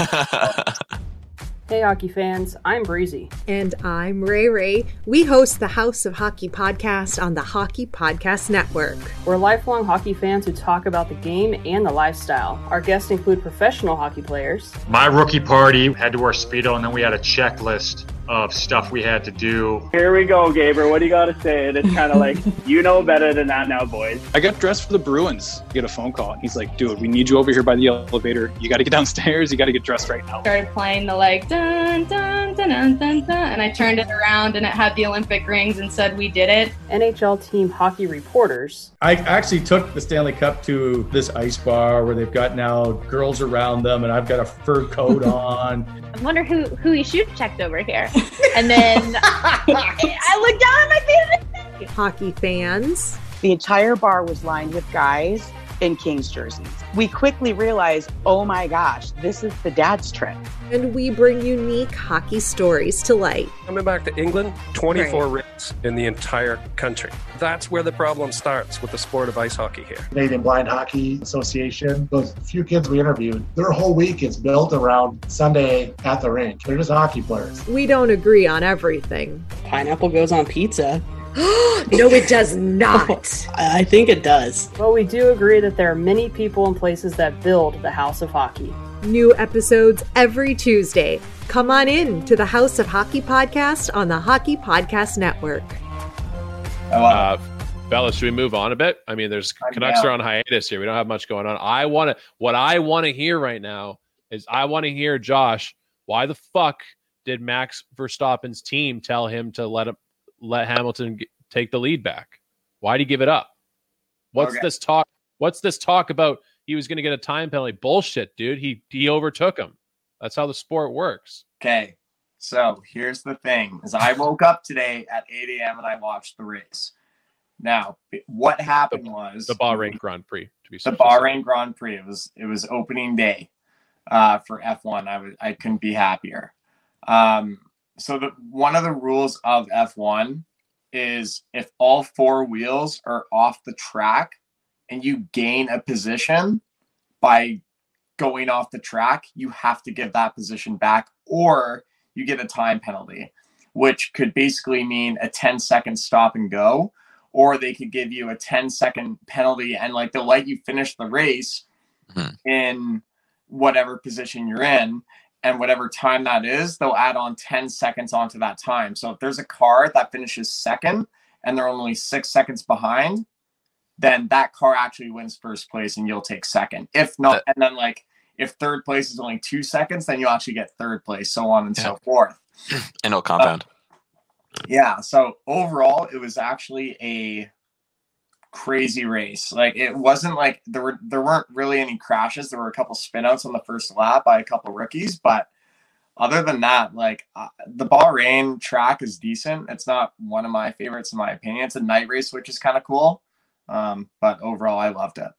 [SPEAKER 2] Hey, hockey fans, I'm Breezy.
[SPEAKER 5] And I'm Ray Ray. We host the House of Hockey podcast on the Hockey Podcast Network.
[SPEAKER 2] We're lifelong hockey fans who talk about the game and the lifestyle. Our guests include professional hockey players.
[SPEAKER 6] My rookie party had to wear Speedo, and then we had a checklist of stuff we had to do.
[SPEAKER 7] Here we go, Gaber. What do you got to say? And it's kind of like, you know better than that now, boys.
[SPEAKER 8] I got dressed for the Bruins. I get a phone call. And he's like, dude, we need you over here by the elevator. You got to get downstairs. You got to get dressed right now.
[SPEAKER 9] Started playing the like, dun, dun, dun, dun, dun, dun, and I turned it around and it had the Olympic rings and said, we did it.
[SPEAKER 2] N H L team hockey reporters.
[SPEAKER 10] I actually took the Stanley Cup to this ice bar where they've got now girls around them, and I've got a fur coat on.
[SPEAKER 11] I wonder who, who he shoot checked over here. And then I looked down at my feet.
[SPEAKER 5] Hockey fans.
[SPEAKER 12] The entire bar was lined with guys in Kings jerseys. We quickly realized, oh my gosh, this is the dad's trip.
[SPEAKER 5] And we bring unique hockey stories to light.
[SPEAKER 13] Coming back to England, twenty-four right. rinks in the entire country. That's where the problem starts with the sport of ice hockey here.
[SPEAKER 14] Canadian Blind Hockey Association, those few kids we interviewed, their whole week is built around Sunday at the rink. They're just hockey players.
[SPEAKER 5] We don't agree on everything.
[SPEAKER 15] Pineapple goes on pizza.
[SPEAKER 5] No, it does not.
[SPEAKER 15] I think it does.
[SPEAKER 2] But we do agree that there are many people and places that build the House of Hockey.
[SPEAKER 5] New episodes every Tuesday. Come on in to the House of Hockey podcast on the Hockey Podcast Network.
[SPEAKER 1] Uh, fellas, should we move on a bit? I mean, there's Canucks are on hiatus here. We don't have much going on. I want to. What I want to hear right now is I want to hear Josh. Why the fuck did Max Verstappen's team tell him to let him? Let Hamilton g- take the lead back? Why'd he give it up? What's
[SPEAKER 4] okay.
[SPEAKER 1] this talk? What's this talk about he was going to get a time penalty. Bullshit, dude. He he overtook him. That's how the sport works.
[SPEAKER 4] Okay. So here's the thing: is I woke up today at eight a.m. and I watched the race. Now, what happened
[SPEAKER 1] the,
[SPEAKER 4] was
[SPEAKER 1] the Bahrain Grand Prix. To be
[SPEAKER 4] the Bahrain Grand Prix. It was it was opening day uh, for F one. I was I couldn't be happier. Um, so the one of the rules of F one is if all four wheels are off the track and you gain a position by going off the track, you have to give that position back, or you get a time penalty, which could basically mean a ten second stop and go, or they could give you a ten second penalty and like they'll let you finish the race mm-hmm. in whatever position you're in, and whatever time that is, they'll add on ten seconds onto that time. So if there's a car that finishes second and they're only six seconds behind, then that car actually wins first place and you'll take second. If not, and then like if third place is only two seconds, then you'll actually get third place, so on and yeah. so forth.
[SPEAKER 3] And no compound.
[SPEAKER 4] Uh, yeah. So overall, it was actually a crazy race. Like it wasn't like there were there weren't really any crashes. There were a couple spin outs on the first lap by a couple rookies, but other than that, like uh, the Bahrain track is decent. It's not one of my favorites in my opinion. It's a night race, which is kind of cool. Um, but overall, I loved it.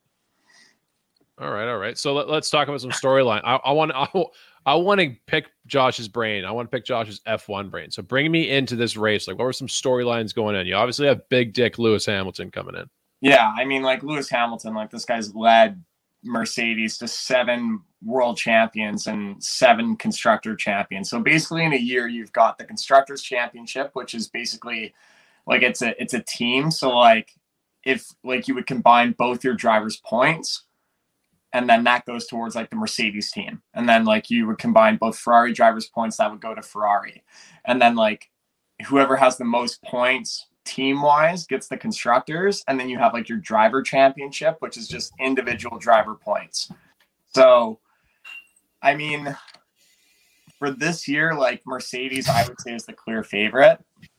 [SPEAKER 1] All right, all right. So let, let's talk about some storyline. I, I want I, I want to pick Josh's brain. I want to pick Josh's F one brain. So bring me into this race. Like, what were some storylines going on? You obviously have big dick Lewis Hamilton coming in.
[SPEAKER 4] Yeah, I mean, like Lewis Hamilton, like this guy's led Mercedes to seven world champions and seven constructor champions. So basically, in a year, you've got the constructors championship, which is basically like it's a it's a team. So like if like you would combine both your drivers' points, and then that goes towards like the Mercedes team. And then like you would combine both Ferrari drivers' points, that would go to Ferrari. And then like whoever has the most points team-wise gets the constructors. And then you have like your driver championship, which is just individual driver points. So, I mean, for this year, like Mercedes, I would say is the clear favorite.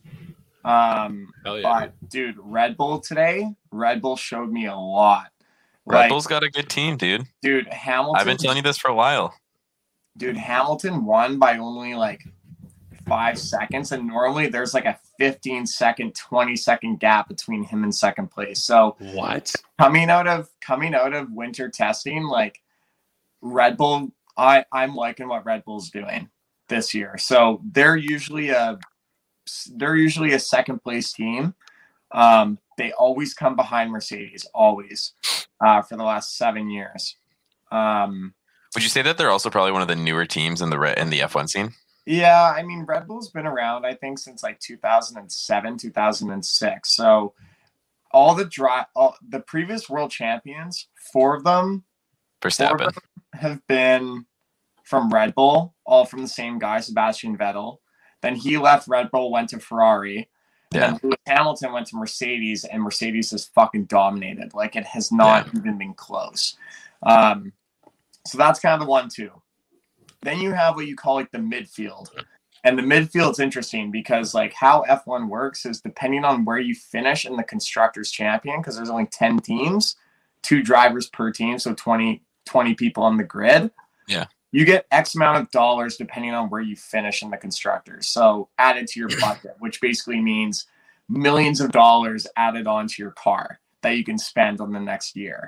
[SPEAKER 4] Um,
[SPEAKER 1] Hell yeah,
[SPEAKER 4] but dude, Red Bull today, Red Bull showed me a lot.
[SPEAKER 3] Red
[SPEAKER 4] Like,
[SPEAKER 3] Bull's got a good team, dude.
[SPEAKER 4] Dude, Hamilton.
[SPEAKER 3] I've been telling you this for a while.
[SPEAKER 4] Dude, Hamilton won by only like five seconds. And normally there's like a fifteen second, twenty second gap between him and second place. So
[SPEAKER 1] what?
[SPEAKER 4] Coming out of coming out of winter testing, like Red Bull, I, I'm liking what Red Bull's doing this year. So they're usually a they're usually a second place team. Um, they always come behind Mercedes, always, uh, for the last seven years. Um,
[SPEAKER 3] Would you say that they're also probably one of the newer teams in the re- in the F one scene?
[SPEAKER 4] yeah, I mean, Red Bull's been around, I think, since like two thousand seven, two thousand six. So all the dri- all, the previous world champions, four of them,
[SPEAKER 3] Verstappen,
[SPEAKER 4] four of them have been from Red Bull, all from the same guy, Sebastian Vettel. Then he left Red Bull, went to Ferrari.
[SPEAKER 3] Yeah.
[SPEAKER 4] And then Lewis Hamilton went to Mercedes, and Mercedes has fucking dominated. Like, it has not yeah. even been close. Um, so that's kind of the one, two. Then you have what you call, like, the midfield. And the midfield's interesting because, like, how F one works is depending on where you finish in the Constructors' Champion, because there's only ten teams, two drivers per team, so twenty, twenty people on the grid.
[SPEAKER 3] Yeah.
[SPEAKER 4] You get X amount of dollars depending on where you finish in the constructors. So added to your budget, which basically means millions of dollars added onto your car that you can spend on the next year.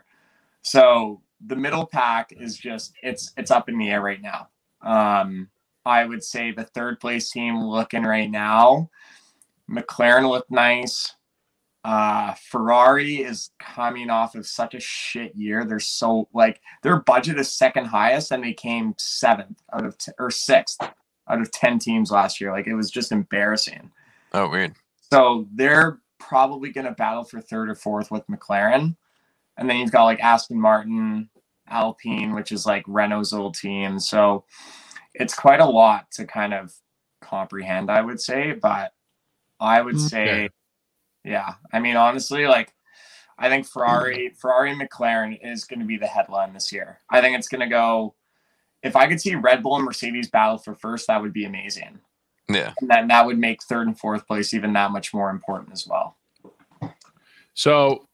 [SPEAKER 4] So the middle pack is just, it's it's up in the air right now. Um, I would say the third place team looking right now, McLaren looked nice. Uh, Ferrari is coming off of such a shit year. They're so like their budget is second highest, and they came seventh out of t- or sixth out of ten teams last year. Like, it was just embarrassing.
[SPEAKER 3] Oh, weird.
[SPEAKER 4] So they're probably going to battle for third or fourth with McLaren, and then you've got like Aston Martin, Alpine, which is like Renault's old team. So it's quite a lot to kind of comprehend, I would say. But I would
[SPEAKER 1] Okay.
[SPEAKER 4] say. Yeah, I mean, honestly, like, I think Ferrari, Ferrari and McLaren is going to be the headline this year. I think it's going to go, if I could see Red Bull and Mercedes battle for first, that would be amazing.
[SPEAKER 3] Yeah.
[SPEAKER 4] And then that would make third and fourth place even that much more important as well.
[SPEAKER 1] So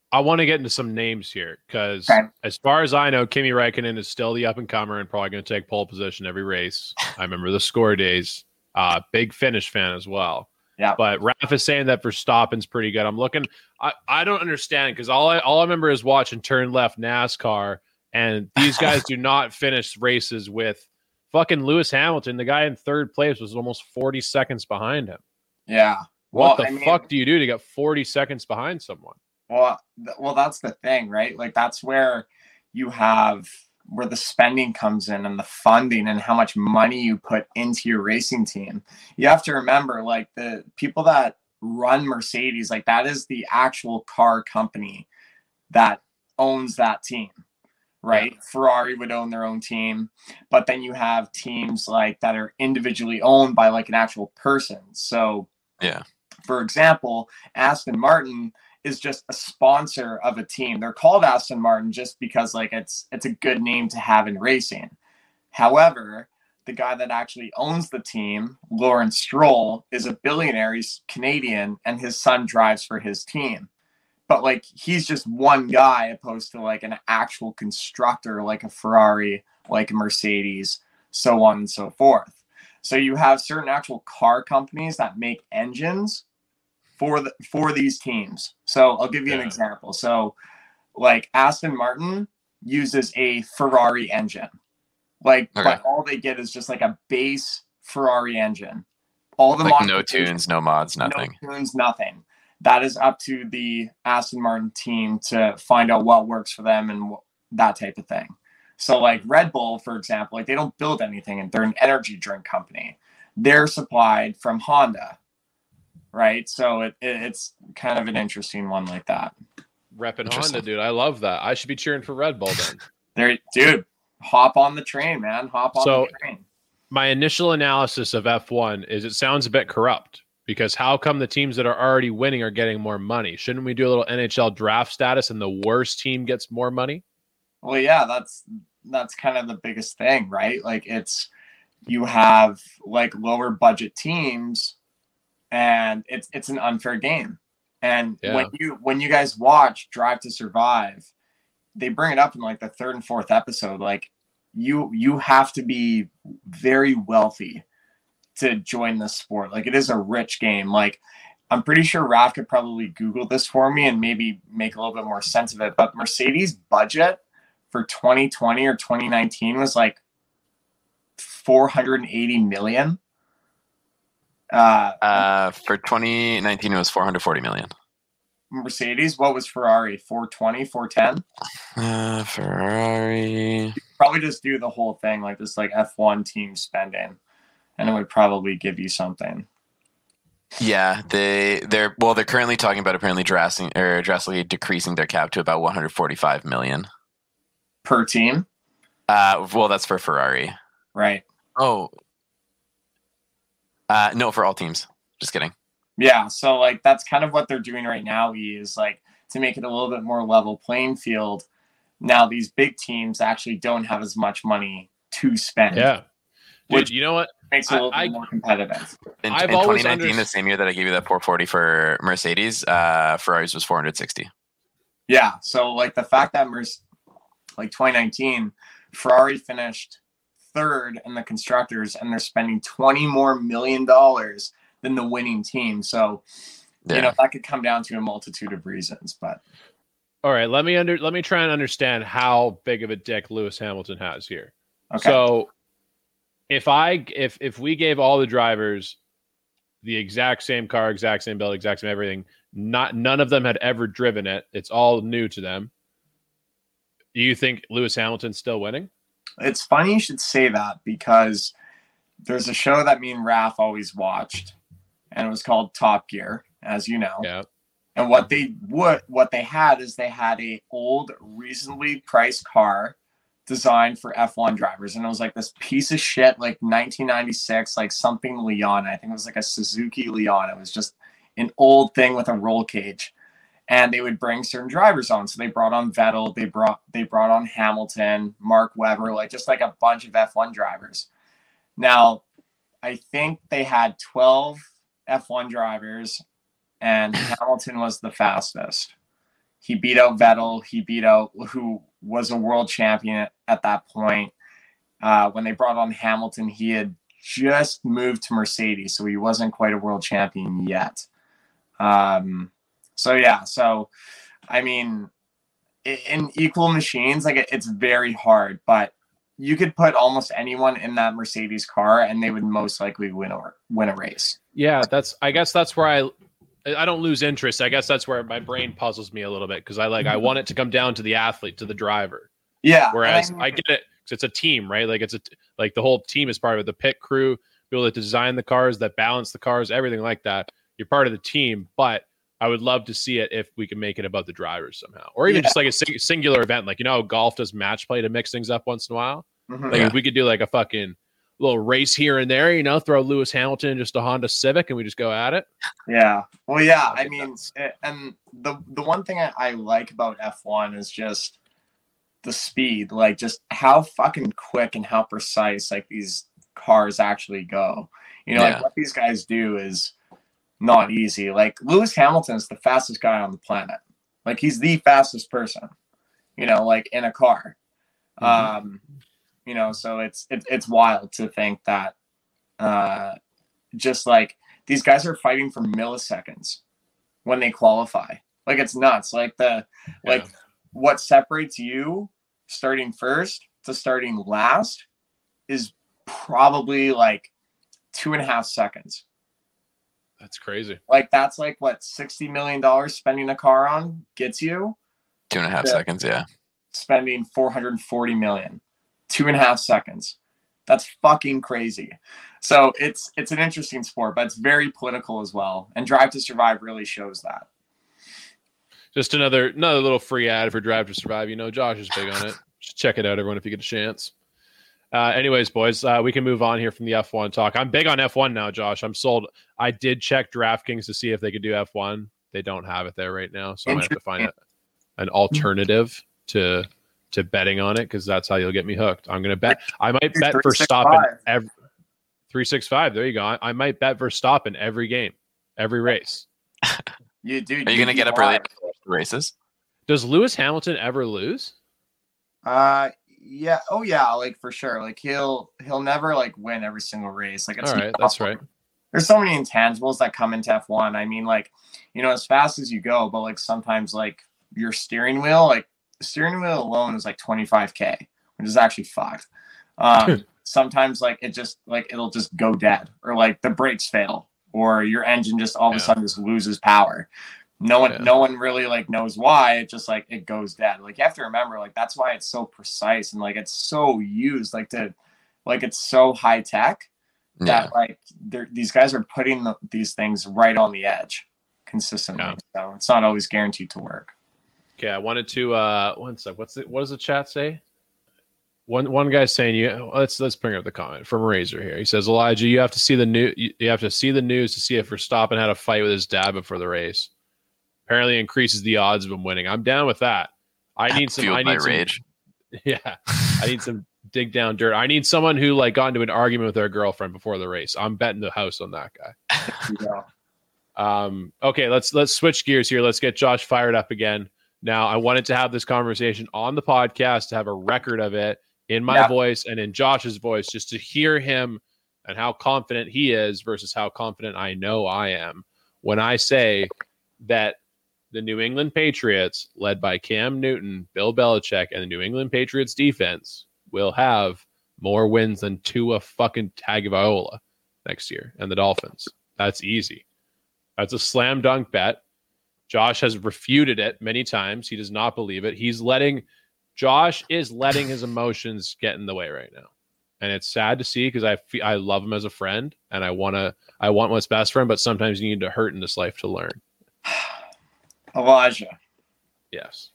[SPEAKER 1] I want to get into some names here because,
[SPEAKER 4] Okay.
[SPEAKER 1] as far as I know, Kimi Räikkönen is still the up and comer and probably going to take pole position every race. I remember the score days. Uh, big Finnish fan as well.
[SPEAKER 4] Yeah.
[SPEAKER 1] But Raf is saying that Verstappen's pretty good. I'm looking. I, I don't understand because all I all I remember is watching turn left NASCAR, and these guys do not finish races with fucking Lewis Hamilton. The guy in third place was almost forty seconds behind him.
[SPEAKER 4] Yeah.
[SPEAKER 1] What
[SPEAKER 4] Well,
[SPEAKER 1] the
[SPEAKER 4] I mean-
[SPEAKER 1] fuck do you do to get forty seconds behind someone?
[SPEAKER 4] Well, th- well, that's the thing, right? Like that's where you have where the spending comes in and the funding and how much money you put into your racing team. You have to remember, like the people that run Mercedes, like that is the actual car company that owns that team, right? Ferrari would own their own team, but then you have teams like that are individually owned by like an actual person. So,
[SPEAKER 3] Yeah.
[SPEAKER 4] for example, Aston Martin is just a sponsor of a team. They're called Aston Martin just because like it's it's a good name to have in racing. However, the guy that actually owns the team, Lawrence Stroll, is a billionaire. He's Canadian, and his son drives for his team. But like he's just one guy opposed to like an actual constructor like a Ferrari, like a Mercedes, so on and so forth. So you have certain actual car companies that make engines for the for these teams. So I'll give you an
[SPEAKER 1] Yeah.
[SPEAKER 4] example. So like Aston Martin uses a Ferrari engine. Like
[SPEAKER 3] Okay.
[SPEAKER 4] but all they get is just like a base Ferrari engine. All the
[SPEAKER 3] Like no
[SPEAKER 4] modifications-
[SPEAKER 3] tunes, no mods, nothing.
[SPEAKER 4] no tunes, nothing. That is up to the Aston Martin team to find out what works for them and wh- that type of thing. So like Red Bull, for example, like they don't build anything and they're an energy drink company. They're supplied from Honda, right? So it, it it's kind of an interesting one like that.
[SPEAKER 1] Repping
[SPEAKER 3] Interesting.
[SPEAKER 1] Honda, dude. I love that. I should be cheering for Red Bull then.
[SPEAKER 4] There, dude, hop on the train, man. Hop on
[SPEAKER 1] So-
[SPEAKER 4] the train.
[SPEAKER 1] My initial analysis of F one is it sounds a bit corrupt because how come the teams that are already winning are getting more money? Shouldn't we do a little N H L draft status and the worst team gets more money?
[SPEAKER 4] Well, yeah, that's that's kind of the biggest thing, right? Like it's you have like lower budget teams and it's it's an unfair game. And
[SPEAKER 1] Yeah.
[SPEAKER 4] when you when you guys watch Drive to Survive, they bring it up in like the third and fourth episode. Like you you have to be very wealthy to join this sport. Like it is a rich game. Like I'm pretty sure Raph could probably Google this for me and maybe make a little bit more sense of it. But Mercedes' budget for twenty twenty or twenty nineteen was like four hundred eighty million. Uh,
[SPEAKER 3] Uh, for twenty nineteen, it was four hundred forty million.
[SPEAKER 4] Mercedes, what was Ferrari? four twenty, four ten?
[SPEAKER 3] Uh, Ferrari.
[SPEAKER 4] Probably just do the whole thing like this, like F one team spending, and it would probably give you something.
[SPEAKER 3] Yeah, they they're well, they're currently talking about apparently drastic or drastically decreasing their cap to about one hundred forty-five million
[SPEAKER 4] per team.
[SPEAKER 3] Uh, well, that's for Ferrari,
[SPEAKER 4] right?
[SPEAKER 3] Oh, uh, no, for all teams. Just kidding.
[SPEAKER 4] Yeah, so like that's kind of what they're doing right now. He is like to make it a little bit more level playing field. Now these big teams actually don't have as much money to spend.
[SPEAKER 1] Yeah. Dude,
[SPEAKER 4] Which
[SPEAKER 1] you know what?
[SPEAKER 4] makes it a little
[SPEAKER 1] I-
[SPEAKER 4] bit more competitive.
[SPEAKER 3] In,
[SPEAKER 1] I've
[SPEAKER 3] in
[SPEAKER 1] always
[SPEAKER 3] twenty nineteen,
[SPEAKER 1] under-
[SPEAKER 3] the same year that I gave you that four forty for Mercedes, uh, Ferrari's was four hundred sixty.
[SPEAKER 4] Yeah, so like the fact that Merc- like twenty nineteen, Ferrari finished third in the constructors, and they're spending twenty more million dollars than the winning team. So you
[SPEAKER 3] Yeah.
[SPEAKER 4] know that could come down to a multitude of reasons, but
[SPEAKER 1] All right, let me under let me try and understand how big of a dick Lewis Hamilton has here.
[SPEAKER 4] Okay.
[SPEAKER 1] So if I if if we gave all the drivers the exact same car, exact same build, exact same everything, not none of them had ever driven it. It's all new to them. Do you think Lewis Hamilton's still winning?
[SPEAKER 4] it's funny you should say that because there's a show that me and Raph always watched, and it was called Top Gear, as you know.
[SPEAKER 1] Yeah.
[SPEAKER 4] And what they would what they had is they had a old, reasonably priced car designed for F one drivers, and it was like this piece of shit, like nineteen ninety-six, like something Liana. I think it was like a Suzuki Liana. It was just an old thing with a roll cage, and they would bring certain drivers on. So they brought on Vettel, they brought they brought on Hamilton, Mark Webber, like just like a bunch of F one drivers. Now, I think they had twelve F one drivers, and Hamilton was the fastest. He beat out Vettel. He beat out who was a world champion at that point. Uh, when they brought on Hamilton, he had just moved to Mercedes, so he wasn't quite a world champion yet. Um, so yeah, so I mean, in equal machines, like it's very hard, but you could put almost anyone in that Mercedes car, and they would most likely win a win a race.
[SPEAKER 1] Yeah, that's. I guess that's where I. I don't lose interest. I guess that's where my brain puzzles me a little bit because I like I want it to come down to the athlete, to the driver.
[SPEAKER 4] Yeah.
[SPEAKER 1] Whereas
[SPEAKER 4] I, mean,
[SPEAKER 1] I get it. It's a team, right? Like it's a like the whole team is part of it. The pit crew, people that design the cars, that balance the cars, everything like that. You're part of the team, but I would love to see it if we can make it about the drivers somehow, or even yeah. just like a sing- singular event. Like, you know, how golf does match play to mix things up once in a while.
[SPEAKER 4] Mm-hmm.
[SPEAKER 1] Like yeah. if we could do like a fucking little race here and there, you know, throw Lewis Hamilton in just a Honda Civic and we just go at it.
[SPEAKER 4] Yeah. Well, yeah. I mean, it, and the the one thing I, I like about F one is just the speed, like just how fucking quick and how precise like these cars actually go. You know, yeah. like what these guys do is not easy. Like Lewis Hamilton is the fastest guy on the planet. Like he's the fastest person, you know, like in a car. Mm-hmm. Um, you know, so it's it, it's wild to think that uh, just like these guys are fighting for milliseconds when they qualify. Like it's nuts. Like the yeah. like what separates you starting first to starting last is probably like two and a half seconds.
[SPEAKER 1] That's crazy.
[SPEAKER 4] Like that's like what sixty million dollars spending a car on gets you.
[SPEAKER 3] Two and a half seconds, yeah.
[SPEAKER 4] Spending four hundred forty million. Two and a half seconds. That's fucking crazy. So it's it's an interesting sport, but it's very political as well. And Drive to Survive really shows that.
[SPEAKER 1] Just another another little free ad for Drive to Survive. You know, Josh is big on it. Just check it out, everyone, if you get a chance. Uh, anyways, boys, uh, we can move on here from the F one talk. I'm big on F one now, Josh. I'm sold. I did check DraftKings to see if they could do F one. They don't have it there right now, so I might have to find a, an alternative to to betting on it because that's how you'll get me hooked. I'm going to bet. I might bet Verstappen every three six five. There you go. I, I might bet Verstappen every game, every race.
[SPEAKER 4] You do.
[SPEAKER 3] Are you going to get up early for races?
[SPEAKER 1] Does Lewis Hamilton ever lose?
[SPEAKER 4] Uh, yeah. Oh, yeah. Like for sure. Like he'll he'll never like win every single race. Like it's
[SPEAKER 1] all right. That's right.
[SPEAKER 4] There's so many intangibles that come into F one. I mean, like you know, as fast as you go, but like sometimes like your steering wheel, like the steering wheel alone is like twenty-five K, which is actually fucked. Um, sometimes like it just like it'll just go dead, or like the brakes fail, or your engine just all of yeah. a sudden just loses power. No one, yeah. no one really like knows why. It just like it goes dead. Like you have to remember, like that's why it's so precise and like it's so used, like to, like it's so high tech that yeah. like these guys are putting the, these things right on the edge consistently. Yeah. So it's not always guaranteed to work.
[SPEAKER 1] Okay, I wanted to. Uh, one sec. What's it? What does the chat say? One one guy's saying you. Let's let's bring up the comment from Razor here. He says, Elijah, you have to see the new. You, you have to see the news to see if Verstappen had a fight with his dad before the race. Apparently, increases the odds of him winning. I'm down with that. I need some. I need some rage. Yeah, I need some dig down dirt. I need someone who like got into an argument with their girlfriend before the race. I'm betting the house on that guy.
[SPEAKER 4] Yeah.
[SPEAKER 1] Um. Okay, let's let's switch gears here. Let's get Josh fired up again. Now, I wanted to have this conversation on the podcast to have a record of it in my yeah. voice and in Josh's voice, just to hear him and how confident he is versus how confident I know I am when I say that the New England Patriots, led by Cam Newton, Bill Belichick, and the New England Patriots defense will have more wins than Tua fucking Tagovailoa next year and the Dolphins. That's easy. That's a slam dunk bet. Josh has refuted it many times. He does not believe it. He's letting Josh is letting his emotions get in the way right now. And it's sad to see because I feel, I love him as a friend and I want to I want what's best for him, but sometimes you need to hurt in this life to learn.
[SPEAKER 4] Elijah.
[SPEAKER 1] Yes.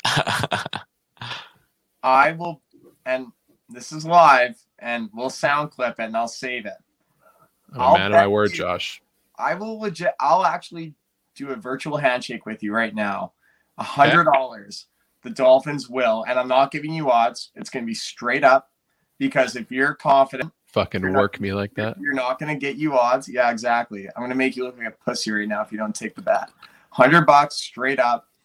[SPEAKER 4] I will, and this is live, and we'll sound clip it and I'll save it.
[SPEAKER 1] I'm a man of my word, Josh.
[SPEAKER 4] I will legit I'll actually do a virtual handshake with you right now. A hundred dollars. The Dolphins will, and I'm not giving you odds. It's going to be straight up because if you're confident,
[SPEAKER 1] fucking work not, me like that.
[SPEAKER 4] You're not going to get you odds. Yeah, exactly. I'm going to make you look like a pussy right now if you don't take the bet. Hundred bucks straight up.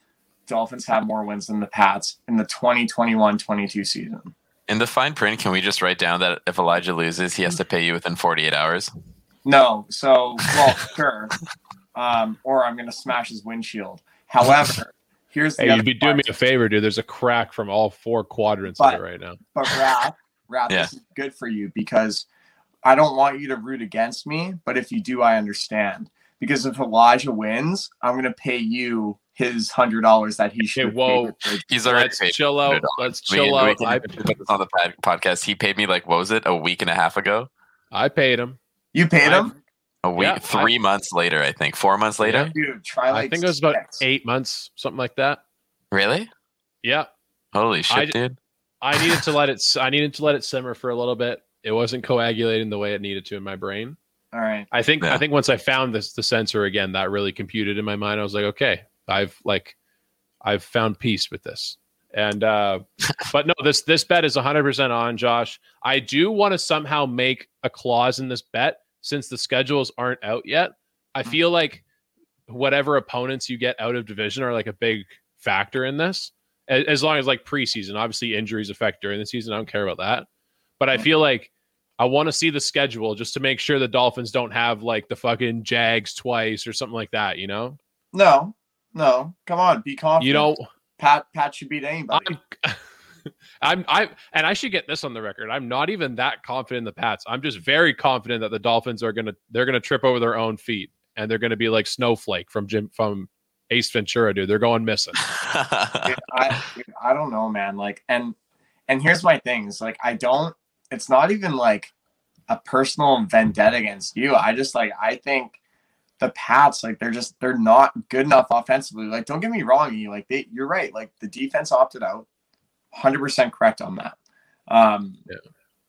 [SPEAKER 4] Dolphins have more wins than the Pats in the twenty twenty-one twenty-two season.
[SPEAKER 3] In the fine print, can we just write down that if Elijah loses, he has to pay you within forty-eight hours?
[SPEAKER 4] No. So, well, sure. Um, or I'm going to smash his windshield. However, here's the
[SPEAKER 1] Hey,
[SPEAKER 4] other
[SPEAKER 1] you'd be doing
[SPEAKER 4] part.
[SPEAKER 1] me a favor, dude. There's a crack from all four quadrants
[SPEAKER 4] But-
[SPEAKER 1] of it right now.
[SPEAKER 4] But Raph, Raph,
[SPEAKER 3] Yeah.
[SPEAKER 4] this is good for you because I don't want you to root against me. But if you do, I understand. Because if Elijah wins, I'm going to pay you his hundred dollars that he should.
[SPEAKER 1] Okay, whoa.
[SPEAKER 3] He's already
[SPEAKER 1] Let's
[SPEAKER 3] paid
[SPEAKER 1] chill out.
[SPEAKER 3] one hundred dollars.
[SPEAKER 1] Let's
[SPEAKER 3] We-
[SPEAKER 1] chill
[SPEAKER 3] we
[SPEAKER 1] out.
[SPEAKER 3] can
[SPEAKER 1] I,
[SPEAKER 3] put this on the pod- podcast. He paid me like, what was it, a week and a half ago?
[SPEAKER 1] I paid him.
[SPEAKER 4] You paid him,
[SPEAKER 3] A week,
[SPEAKER 1] Yeah,
[SPEAKER 3] three months later, I think. Four months later?
[SPEAKER 4] dude. Try like
[SPEAKER 1] I think it was about
[SPEAKER 4] six.
[SPEAKER 1] eight months, something like that.
[SPEAKER 3] Really?
[SPEAKER 1] Yeah.
[SPEAKER 3] Holy shit,
[SPEAKER 1] I-
[SPEAKER 3] dude.
[SPEAKER 1] I needed to let it. I needed to let it simmer for a little bit. It wasn't coagulating the way it needed to in my brain.
[SPEAKER 4] All right.
[SPEAKER 1] I think.
[SPEAKER 3] Yeah.
[SPEAKER 1] I think once I found this the sensor again, that really computed in my mind. I was like, okay, I've like, I've found peace with this. And uh, but no, this this bet is one hundred percent on, Josh. I do want to somehow make a clause in this bet since the schedules aren't out yet. I feel like whatever opponents you get out of division are like a big factor in this. As, as long as like preseason, obviously injuries affect during the season. I don't care about that. But I feel like I want to see the schedule just to make sure the Dolphins don't have like the fucking Jags twice or something like that, you know?
[SPEAKER 4] No, no. Come on, be confident.
[SPEAKER 1] You know,
[SPEAKER 4] Pat. Pat should beat anybody.
[SPEAKER 1] I'm, I'm, I, and I should get this on the record. I'm not even that confident in the Pats. I'm just very confident that the Dolphins are gonna, they're gonna trip over their own feet, and they're gonna be like Snowflake from Jim from Ace Ventura, dude. They're going missing.
[SPEAKER 4] Dude, I, dude, I don't know, man. Like, and and here's my thing: is like I don't. It's not even like a personal vendetta against you. I just like I think the Pats, like they're just they're not good enough offensively. Like, don't get me wrong, you like they you're right. Like the defense opted out, one hundred percent correct on that. Um,
[SPEAKER 1] Yeah.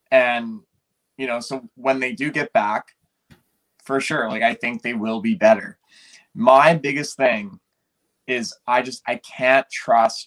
[SPEAKER 4] and you know, so when they do get back, for sure, like I think they will be better. My biggest thing is I just I can't trust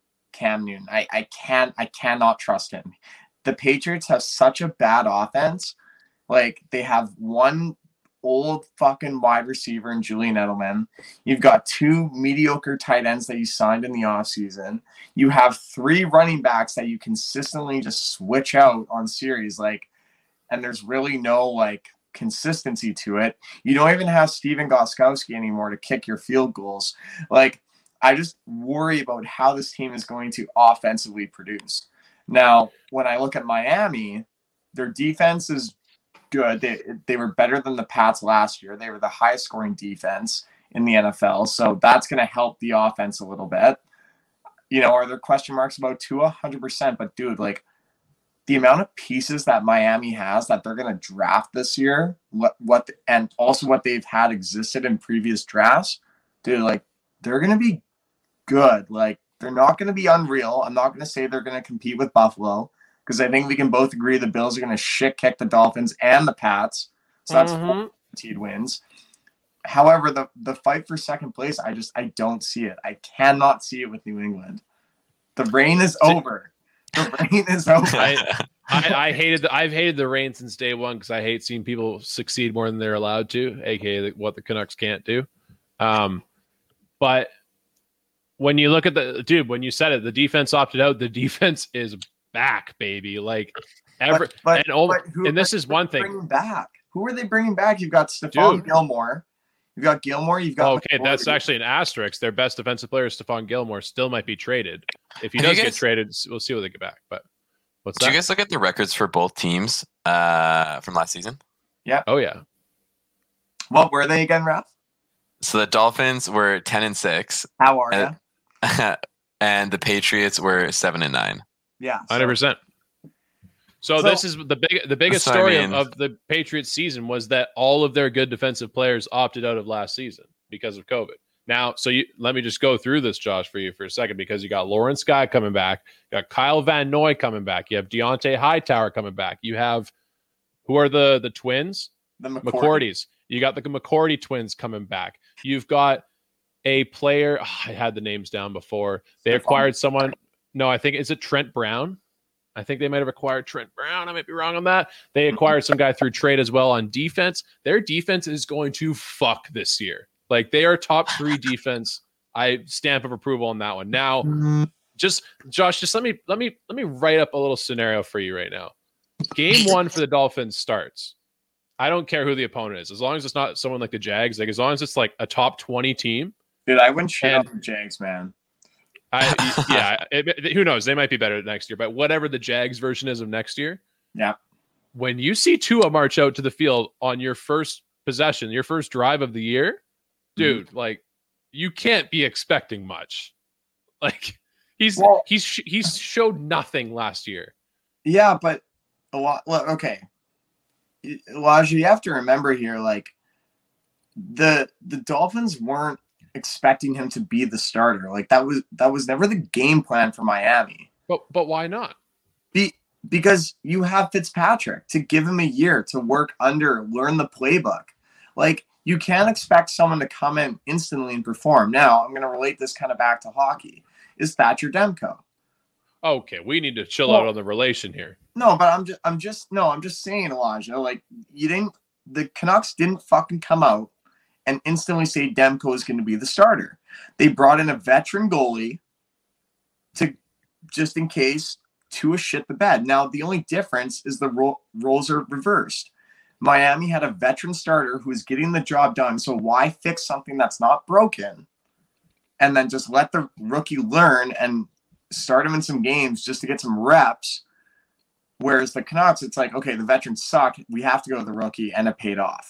[SPEAKER 4] Cam Newton. I I can't I cannot trust him. The Patriots have such a bad offense. Like they have one old fucking wide receiver in Julian Edelman. You've got two mediocre tight ends that you signed in the offseason. You have three running backs that you consistently just switch out on series. Like, and there's really no like consistency to it. You don't even have Steven Gostkowski anymore to kick your field goals. Like, I just worry about how this team is going to offensively produce. Now, when I look at Miami, their defense is good. They they were better than the Pats last year. They were the highest scoring defense in the N F L. So that's going to help the offense a little bit. You know, are there question marks about Tua? one hundred percent. But, dude, like, the amount of pieces that Miami has that they're going to draft this year, what what and also what they've had existed in previous drafts, dude, like, they're going to be good. Like, they're not going to be unreal. I'm not going to say they're going to compete with Buffalo because I think we can both agree the Bills are going to shit kick the Dolphins and the Pats. So that's
[SPEAKER 1] Mhm.
[SPEAKER 4] four guaranteed wins. However, the, the fight for second place, I just I don't see it. I cannot see it with New England. The reign is over. The reign is over.
[SPEAKER 1] I, I, I hated the, I've hated the rain since day one because I hate seeing people succeed more than they're allowed to, aka what the Canucks can't do. Um, but when you look at the dude, when you said it, the defense opted out. The defense is back, baby. Like every
[SPEAKER 4] But- but-
[SPEAKER 1] and, over,
[SPEAKER 4] but who-
[SPEAKER 1] and this is one thing.
[SPEAKER 4] Bringing back. Who are they bringing back? You've got Stephon
[SPEAKER 1] Dude.
[SPEAKER 4] Gilmore. You've got Gilmore. You've got
[SPEAKER 1] Okay, that's
[SPEAKER 4] McCourty.
[SPEAKER 1] actually an asterisk. Their best defensive player, Stephon Gilmore, still might be traded. If he
[SPEAKER 3] Have you
[SPEAKER 1] does get
[SPEAKER 3] guys-
[SPEAKER 1] traded, we'll see what they get back. But what's
[SPEAKER 3] Did
[SPEAKER 1] that?
[SPEAKER 3] you guys look at the records for both teams uh, from last season?
[SPEAKER 4] Yeah.
[SPEAKER 1] Oh yeah.
[SPEAKER 4] What were they again, Raph?
[SPEAKER 3] So the Dolphins were ten and six.
[SPEAKER 4] How are
[SPEAKER 3] and, and the Patriots were seven and nine.
[SPEAKER 4] Yeah.
[SPEAKER 1] Hundred percent. So,
[SPEAKER 4] So-
[SPEAKER 1] this is the big, the biggest
[SPEAKER 3] That's what I
[SPEAKER 1] story
[SPEAKER 3] mean.
[SPEAKER 1] of, of the Patriots season was that all of their good defensive players opted out of last season because of COVID. Now, so you let me just go through this, Josh, for you for a second, because you got Lawrence Guy coming back, you got Kyle Van Noy coming back, you have Deontay Hightower coming back, you have who are the the twins?
[SPEAKER 4] The McCourty.
[SPEAKER 1] McCourties. You got the McCourty twins coming back. You've got a player. oh, I had the names down before. They
[SPEAKER 4] Stephon.
[SPEAKER 1] acquired someone. No, I think is it Trent Brown. I think they might have acquired Trent Brown. I might be wrong on that. They acquired some guy through trade as well on defense. Their defense is going to fuck this year. Like they are top three defense, I stamp of approval on that one. Now, just Josh, just let me let me let me write up a little scenario for you right now. Game one for the Dolphins starts. I don't care who the opponent is, as long as it's not someone like the Jags. Like as long as it's like a top twenty team.
[SPEAKER 4] Dude, I wouldn't shit on the Jags, man.
[SPEAKER 1] I yeah, it, who knows? They might be better next year, but whatever the Jags version is of next year.
[SPEAKER 4] Yeah.
[SPEAKER 1] When you see Tua march out to the field on your first possession, your first drive of the year, dude, mm-hmm. like you can't be expecting much. Like he's well, he's he's showed nothing last year.
[SPEAKER 4] Yeah, but a lot. Okay, Elijah, you have to remember here, like the the Dolphins weren't expecting him to be the starter. Like that was that was never the game plan for Miami.
[SPEAKER 1] But but why not?
[SPEAKER 4] Be because you have Fitzpatrick to give him a year to work under, learn the playbook. Like you can't expect someone to come in instantly and perform. Now I'm going to relate this kind of back to hockey. Is Thatcher Demko?
[SPEAKER 1] Okay, we need to chill
[SPEAKER 4] well,
[SPEAKER 1] out on the relation here.
[SPEAKER 4] No, but I'm just I'm just no, I'm just saying, Elijah. Like you didn't the Canucks didn't fucking come out and instantly say Demko is going to be the starter. They brought in a veteran goalie to just in case Tua shit the bed. Now, the only difference is the ro- roles are reversed. Miami had a veteran starter who was getting the job done. So why fix something that's not broken and then just let the rookie learn and start him in some games just to get some reps? Whereas the Canucks, it's like, okay, the veterans suck. We have to go to the rookie, and it paid off.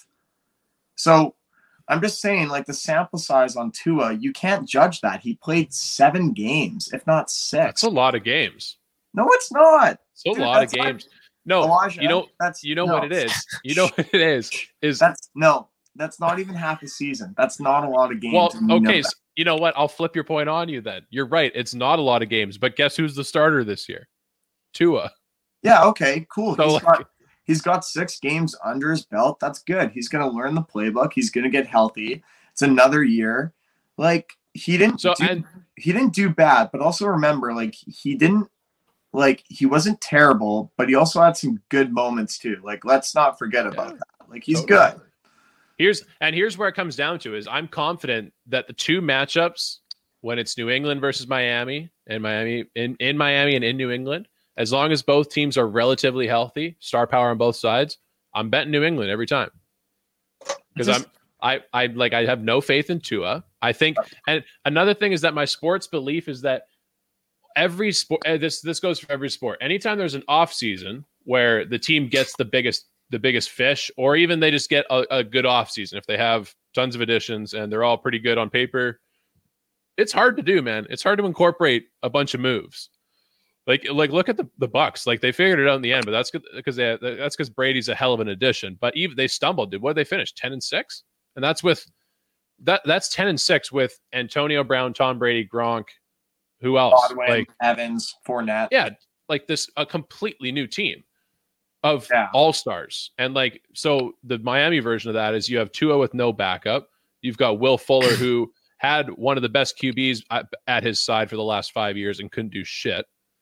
[SPEAKER 4] So I'm just saying, like, the sample size on Tua, you can't judge that. He played seven games, if not six.
[SPEAKER 1] That's a lot of games.
[SPEAKER 4] No, it's not.
[SPEAKER 1] It's a
[SPEAKER 4] Dude,
[SPEAKER 1] lot of games. Like, no,
[SPEAKER 4] Elijah,
[SPEAKER 1] you know,
[SPEAKER 4] that's,
[SPEAKER 1] you know
[SPEAKER 4] no.
[SPEAKER 1] what it is. You know what it is. Is
[SPEAKER 4] that's no, that's not even half a season. That's not a lot of games.
[SPEAKER 1] Well,
[SPEAKER 4] you
[SPEAKER 1] okay,
[SPEAKER 4] know
[SPEAKER 1] so you know what? I'll flip your point on you then. You're right. It's not a lot of games, but guess who's the starter this year? Tua.
[SPEAKER 4] Yeah. Okay. Cool.
[SPEAKER 1] So,
[SPEAKER 4] he's,
[SPEAKER 1] like,
[SPEAKER 4] got, he's got six games under his belt. That's good. He's going to learn the playbook. He's going to get healthy. It's another year. Like he didn't.
[SPEAKER 1] So
[SPEAKER 4] do,
[SPEAKER 1] and
[SPEAKER 4] he didn't do bad, but also remember, like he didn't. Like he wasn't terrible, but he also had some good moments too. Like let's not forget about yeah, that. Like he's totally. good.
[SPEAKER 1] Here's and here's where it comes down to is I'm confident that the two matchups when it's New England versus Miami and Miami in, in Miami and in New England, as long as both teams are relatively healthy, star power on both sides, I'm betting New England every time. Because I'm I I like I have no faith in Tua. I think and another thing is that my sports belief is that every sport, this this goes for every sport. Anytime there's an off season where the team gets the biggest the biggest fish, or even they just get a, a good off season, if they have tons of additions and they're all pretty good on paper, it's hard to do, man. It's hard to incorporate a bunch of moves. Like like look at the the Bucks. Like they figured it out in the end, but that's because they that's because Brady's a hell of an addition. But even they stumbled. Did what did they finish? Ten and six, and that's with that that's ten and six with Antonio Brown, Tom Brady, Gronk. Who else?
[SPEAKER 4] Godwin,
[SPEAKER 1] like
[SPEAKER 4] Evans, Fournette.
[SPEAKER 1] Yeah, like this a completely new team of
[SPEAKER 4] yeah.
[SPEAKER 1] all-stars. And like so the Miami version of that is you have Tua with no backup. You've got Will Fuller who had one of the best Q Bs at, at his side for the last five years and couldn't do shit.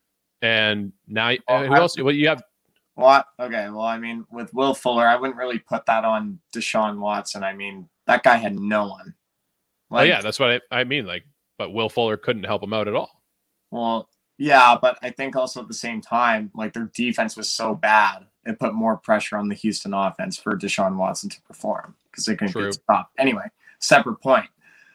[SPEAKER 1] And now oh, who I, else? Well, you have
[SPEAKER 4] what? Okay, well, I mean, with Will Fuller, I wouldn't really put that on Deshaun Watson. I mean, that guy had no one.
[SPEAKER 1] Like, oh yeah, that's what I, I mean. Like But Will Fuller couldn't help him out at all.
[SPEAKER 4] Well, yeah, but I think also at the same time, like their defense was so bad, it put more pressure on the Houston offense for Deshaun Watson to perform because they couldn't
[SPEAKER 1] True.
[SPEAKER 4] get stopped. Anyway, separate point.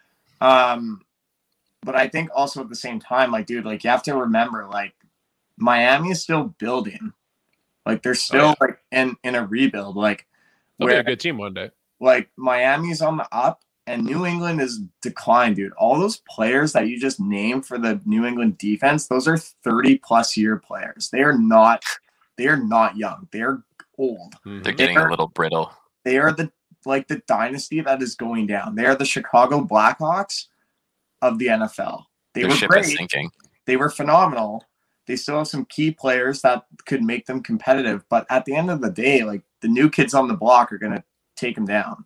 [SPEAKER 4] Um, but I think also at the same time, like, dude, like you have to remember, like Miami is still building. Like they're still oh, yeah. like in, in a rebuild. Like
[SPEAKER 1] they'll where, be a good team one day.
[SPEAKER 4] Like Miami's on the up. And New England is declined, dude. All those players that you just named for the New England defense, those are thirty plus year players. They are not, they are not young. They're old.
[SPEAKER 3] They're getting
[SPEAKER 4] they are,
[SPEAKER 3] a little brittle.
[SPEAKER 4] They are the like the dynasty that is going down. They are the Chicago Blackhawks of the N F L. They
[SPEAKER 3] Their
[SPEAKER 4] were
[SPEAKER 3] ship
[SPEAKER 4] great.
[SPEAKER 3] is sinking.
[SPEAKER 4] They were phenomenal. They still have some key players that could make them competitive. But at the end of the day, like the new kids on the block are going to take them down.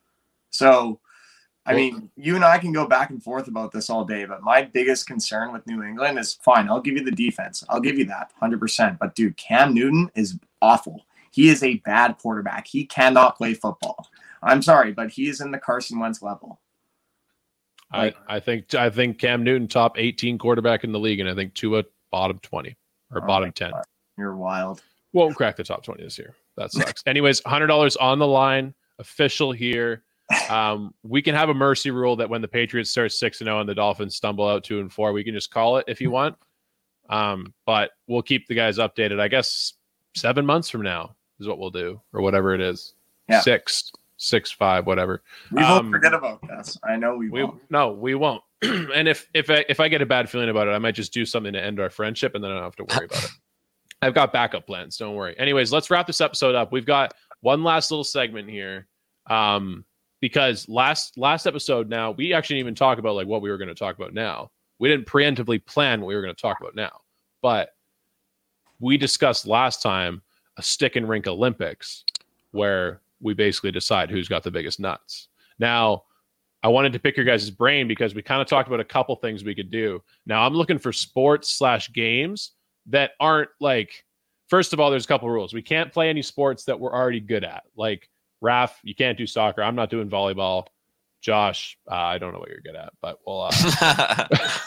[SPEAKER 4] So, I mean, you and I can go back and forth about this all day, but my biggest concern with New England is fine. I'll give you the defense. I'll give you that one hundred percent. But dude, Cam Newton is awful. He is a bad quarterback. He cannot play football. I'm sorry, but he is in the Carson Wentz level.
[SPEAKER 1] I, I think I think Cam Newton top eighteen quarterback in the league, and I think Tua bottom twenty or
[SPEAKER 4] Oh
[SPEAKER 1] bottom
[SPEAKER 4] my
[SPEAKER 1] ten.
[SPEAKER 4] God. You're wild.
[SPEAKER 1] Won't crack the top twenty this year. That sucks. Anyways, one hundred dollars on the line, official here. Um, we can have a mercy rule that when the Patriots start six and zero and the Dolphins stumble out two and four, we can just call it if you want. Um, but we'll keep the guys updated. I guess seven months from now is what we'll do, or whatever it is.
[SPEAKER 4] Yeah.
[SPEAKER 1] Six, six, five, whatever.
[SPEAKER 4] We won't
[SPEAKER 1] Um,
[SPEAKER 4] forget about this. I know we,
[SPEAKER 1] We
[SPEAKER 4] won't.
[SPEAKER 1] no, we won't. And if if I, if I get a bad feeling about it, I might just do something to end our friendship, and then I don't have to worry about it. I've got backup plans. Don't worry. Anyways, let's wrap this episode up. We've got one last little segment here, um, because last last episode now we actually didn't even talk about like what we were going to talk about now. We didn't preemptively plan what we were going to talk about now, but we discussed last time a stick and rink Olympics where we basically decide who's got the biggest nuts. Now, I wanted to pick your guys' brain because we kind of talked about a couple things we could do. Now, I'm looking for sports slash games that aren't like, first of all, there's a couple rules. We can't play any sports that we're already good at. Like, Raph, you can't do soccer. I'm not doing volleyball. Josh, uh, I don't know what you're good at, but we'll. Uh...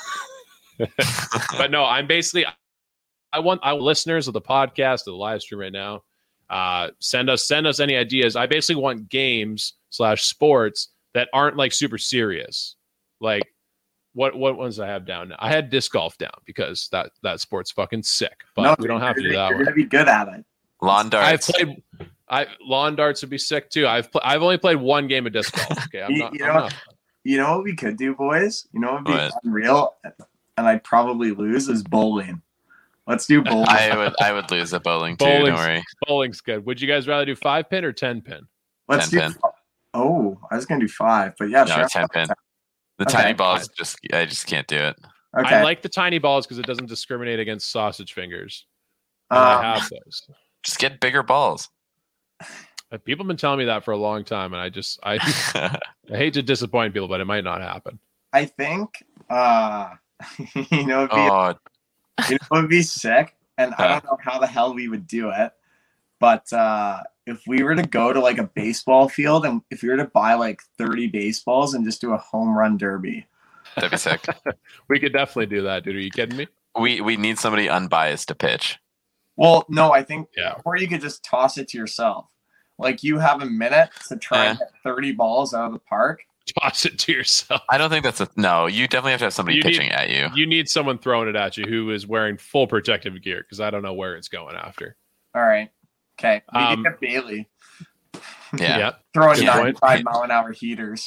[SPEAKER 1] but no, I'm basically. I want our listeners of the podcast, of the live stream right now. Uh, send us send us any ideas. I basically want games slash sports that aren't like super serious. Like what what ones I have down now? I had disc golf down because that that sport's fucking sick. But
[SPEAKER 4] No,
[SPEAKER 1] we don't have to do
[SPEAKER 4] you're-
[SPEAKER 1] that
[SPEAKER 4] You're
[SPEAKER 1] one.
[SPEAKER 4] gonna be good at it.
[SPEAKER 3] Lawn darts.
[SPEAKER 1] I've played. I lawn darts would be sick too. I've pl- I've only played one game of disc golf. Okay, I'm
[SPEAKER 4] You,
[SPEAKER 1] not.
[SPEAKER 4] you
[SPEAKER 1] I'm
[SPEAKER 4] know,
[SPEAKER 1] not.
[SPEAKER 4] you know what we could do, boys? You know what would be
[SPEAKER 3] What?
[SPEAKER 4] unreal, and I'd probably lose is bowling. Let's do bowling.
[SPEAKER 3] I would I would lose at bowling too.
[SPEAKER 1] Bowling's,
[SPEAKER 3] Don't worry.
[SPEAKER 1] bowling's good. Would you guys rather do five pin or ten pin?
[SPEAKER 4] Let's
[SPEAKER 3] ten
[SPEAKER 4] do.
[SPEAKER 3] pin.
[SPEAKER 4] Oh, I was gonna do five, but yeah,
[SPEAKER 3] No,
[SPEAKER 4] sure.
[SPEAKER 3] ten pin. The
[SPEAKER 4] Okay.
[SPEAKER 3] tiny balls just I just can't do it.
[SPEAKER 4] Okay.
[SPEAKER 1] I like the tiny balls because it doesn't discriminate against sausage fingers. And I
[SPEAKER 4] Um,
[SPEAKER 1] have those.
[SPEAKER 3] Just get bigger balls.
[SPEAKER 1] Uh, People have been telling me that for a long time, and I just I I hate to disappoint people, but it might not happen.
[SPEAKER 4] I think. Uh, you know, it'd be,
[SPEAKER 3] Oh,
[SPEAKER 4] you know, it'd be sick, and I don't know how the hell we would do it, but uh, if we were to go to like a baseball field, and if we were to buy like thirty baseballs and just do a home run derby.
[SPEAKER 3] that'd be sick.
[SPEAKER 1] We could definitely do that, dude. Are you kidding me?
[SPEAKER 3] We we need somebody unbiased to pitch.
[SPEAKER 4] Well, no, I think,
[SPEAKER 1] Yeah.
[SPEAKER 4] or you could just toss it to yourself. Like you have a minute to try and
[SPEAKER 3] Yeah.
[SPEAKER 4] get thirty balls out of the park.
[SPEAKER 1] Toss it to yourself.
[SPEAKER 3] I don't think that's a no. You definitely have to have somebody
[SPEAKER 1] You
[SPEAKER 3] pitching
[SPEAKER 1] need-
[SPEAKER 3] at you.
[SPEAKER 1] You need someone throwing it at you who is wearing full protective gear because I don't know where it's going after.
[SPEAKER 4] All right. Okay. We
[SPEAKER 1] Um,
[SPEAKER 4] can get Bailey
[SPEAKER 3] Yeah.
[SPEAKER 4] throwing
[SPEAKER 1] Good point.
[SPEAKER 4] ninety-five mile an hour heaters.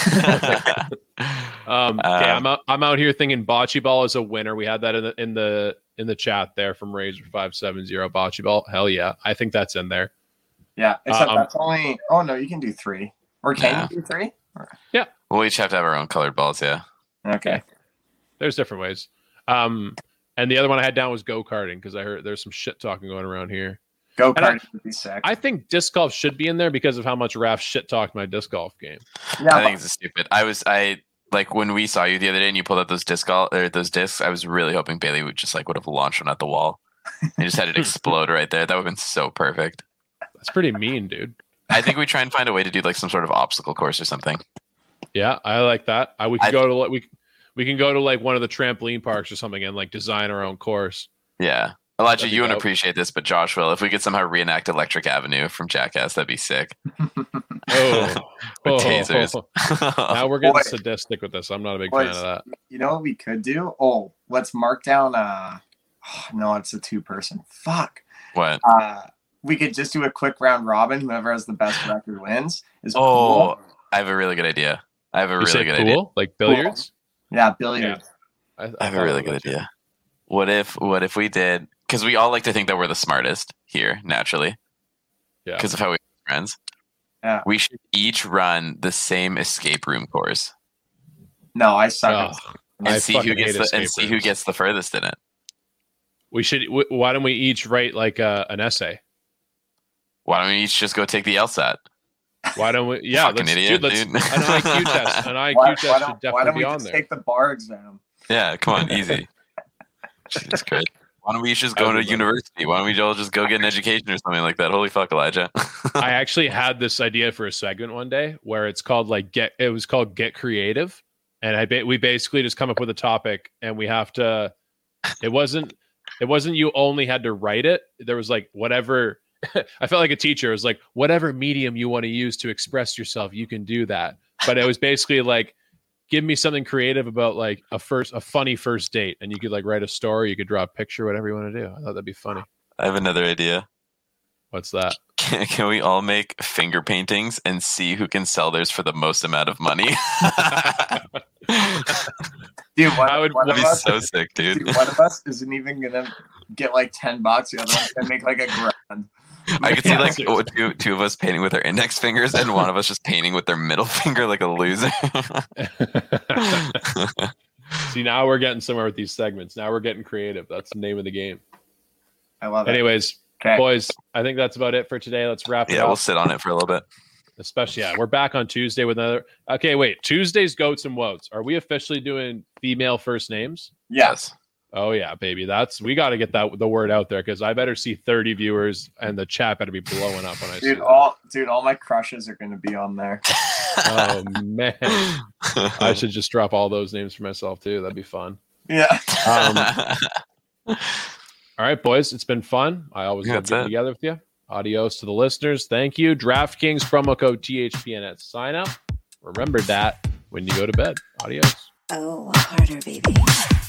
[SPEAKER 1] Um,
[SPEAKER 3] Uh,
[SPEAKER 1] okay, I'm out, I'm out here thinking bocce ball is a winner. We had that in the in the in the chat there from Razor five seven zero bocce ball. Hell yeah, I think that's in there.
[SPEAKER 4] Yeah. Except
[SPEAKER 1] Um,
[SPEAKER 4] that's only. Oh no, you can do three. Or can
[SPEAKER 3] Yeah.
[SPEAKER 4] you do three?
[SPEAKER 3] We'll each have to have our own colored balls. Yeah.
[SPEAKER 4] Okay.
[SPEAKER 1] There's different ways. Um, and the other one I had down was go karting because I heard there's some shit talking going around here.
[SPEAKER 4] Go
[SPEAKER 1] And I-
[SPEAKER 4] kart would be sick.
[SPEAKER 1] I think disc golf should be in there because of how much Raph shit talked my disc golf game.
[SPEAKER 4] yeah.
[SPEAKER 3] I think it's stupid. I was I like when we saw you the other day and you pulled out those disc or those discs. I was really hoping Bailey would just like would have launched one at the wall. You just had it explode right there. That would have been so perfect.
[SPEAKER 1] That's pretty mean, dude.
[SPEAKER 3] I think we try and find a way to do like some sort of obstacle course or something.
[SPEAKER 1] Yeah, I like that. I we can
[SPEAKER 3] I-
[SPEAKER 1] go to like we we can go to like one of the trampoline parks or something and like design our own course.
[SPEAKER 3] Yeah. Elijah,
[SPEAKER 1] That'd be
[SPEAKER 3] you wouldn't
[SPEAKER 1] dope.
[SPEAKER 3] appreciate this, but Josh will. If we could somehow reenact Electric Avenue from Jackass, that'd be sick.
[SPEAKER 1] Oh,
[SPEAKER 3] With
[SPEAKER 1] oh,
[SPEAKER 3] tasers.
[SPEAKER 1] now we're getting
[SPEAKER 4] Boy.
[SPEAKER 1] sadistic with this. I'm not a big
[SPEAKER 4] Boys,
[SPEAKER 1] fan of that.
[SPEAKER 4] You know what we could do? Oh, let's mark down. Uh, oh, no, it's a two person. Fuck.
[SPEAKER 3] What?
[SPEAKER 4] Uh, we could just do a quick round robin. Whoever has the best record wins. Is
[SPEAKER 3] Oh,
[SPEAKER 4] pool.
[SPEAKER 3] I have a really good idea. I have a
[SPEAKER 1] You
[SPEAKER 3] really
[SPEAKER 1] say
[SPEAKER 3] good
[SPEAKER 1] pool,
[SPEAKER 3] idea.
[SPEAKER 1] like billiards.
[SPEAKER 4] Yeah, billiards.
[SPEAKER 1] I,
[SPEAKER 3] I have a really good idea. What if what if we did because we all like to think that we're the smartest here, naturally.
[SPEAKER 1] Yeah.
[SPEAKER 3] Because of how we are friends.
[SPEAKER 4] Yeah.
[SPEAKER 3] We should each run the same escape room course
[SPEAKER 4] No, I suck. at-
[SPEAKER 1] Ugh,
[SPEAKER 3] and
[SPEAKER 1] I
[SPEAKER 3] see who
[SPEAKER 1] fucking
[SPEAKER 3] gets
[SPEAKER 1] hate
[SPEAKER 3] the, and
[SPEAKER 1] escape
[SPEAKER 3] see who
[SPEAKER 1] rooms.
[SPEAKER 3] gets the furthest in it.
[SPEAKER 1] We should. w- Why don't we each write like a, an essay?
[SPEAKER 3] Why don't we each just go take the LSAT?
[SPEAKER 1] Why don't we? Yeah,
[SPEAKER 3] Fucking
[SPEAKER 1] let's
[SPEAKER 3] idiot,
[SPEAKER 1] do let's,
[SPEAKER 3] dude.
[SPEAKER 1] an I Q test. An I Q
[SPEAKER 4] Why,
[SPEAKER 1] test
[SPEAKER 4] why
[SPEAKER 1] should
[SPEAKER 4] don't, why
[SPEAKER 1] definitely
[SPEAKER 4] don't we
[SPEAKER 1] be on
[SPEAKER 4] just
[SPEAKER 1] there.
[SPEAKER 4] take the bar exam?
[SPEAKER 3] Yeah, come on, easy. Jesus Christ. Why don't we each just go
[SPEAKER 1] That
[SPEAKER 3] to
[SPEAKER 1] would be
[SPEAKER 3] university? Why don't we all just go get an education or something like that? Holy fuck, Elijah.
[SPEAKER 1] I actually had this idea for a segment one day where it's called like get. It was called Get Creative, and I ba- we basically just come up with a topic, and we have to. It wasn't. It wasn't you only had to write it. There was like whatever. I felt like a teacher. It was like whatever medium you want to use to express yourself, you can do that. But it was basically like, give me something creative about like a first, a funny first date, and you could like write a story, you could draw a picture, whatever you want to do. I thought that'd be funny.
[SPEAKER 3] I have another idea.
[SPEAKER 1] What's that?
[SPEAKER 3] Can, can we all make finger paintings and see who can sell theirs for the most amount of money?
[SPEAKER 4] Dude, one,
[SPEAKER 3] I would
[SPEAKER 4] one of
[SPEAKER 3] be
[SPEAKER 4] us,
[SPEAKER 3] so sick, dude.
[SPEAKER 4] dude. One of us isn't even gonna get like ten bucks. The other one's gonna make like a grand.
[SPEAKER 3] I could see like oh, two, two of us painting with our index fingers and one of us just painting with their middle finger like a loser.
[SPEAKER 1] See, now we're getting somewhere with these segments. Now we're getting creative. That's the name of the game.
[SPEAKER 4] I love it.
[SPEAKER 1] Anyways,
[SPEAKER 4] okay.
[SPEAKER 1] boys, I think that's about it for today. Let's wrap it
[SPEAKER 3] Yeah,
[SPEAKER 1] up.
[SPEAKER 3] we'll sit on it for a little bit.
[SPEAKER 1] Especially, yeah, we're back on Tuesday with another. Okay, wait. Tuesday's Goats and Woats. Are we officially doing female first names?
[SPEAKER 4] Yes.
[SPEAKER 1] Oh yeah, baby. That's we got to get that the word out there because I better see thirty viewers and the chat better be blowing up when I see
[SPEAKER 4] Dude,
[SPEAKER 1] that.
[SPEAKER 4] all dude, all my crushes are gonna be on there.
[SPEAKER 1] Oh man, I should just drop all those names for myself too. That'd be fun.
[SPEAKER 4] Yeah.
[SPEAKER 1] Um, all right, boys. It's been fun. I always
[SPEAKER 3] Yeah,
[SPEAKER 1] love
[SPEAKER 3] that's
[SPEAKER 1] getting
[SPEAKER 3] it.
[SPEAKER 1] together with you. Adios to the listeners. Thank you. DraftKings promo code T H P N at sign up. Remember that when you go to bed. Adios.
[SPEAKER 16] Oh, harder, baby.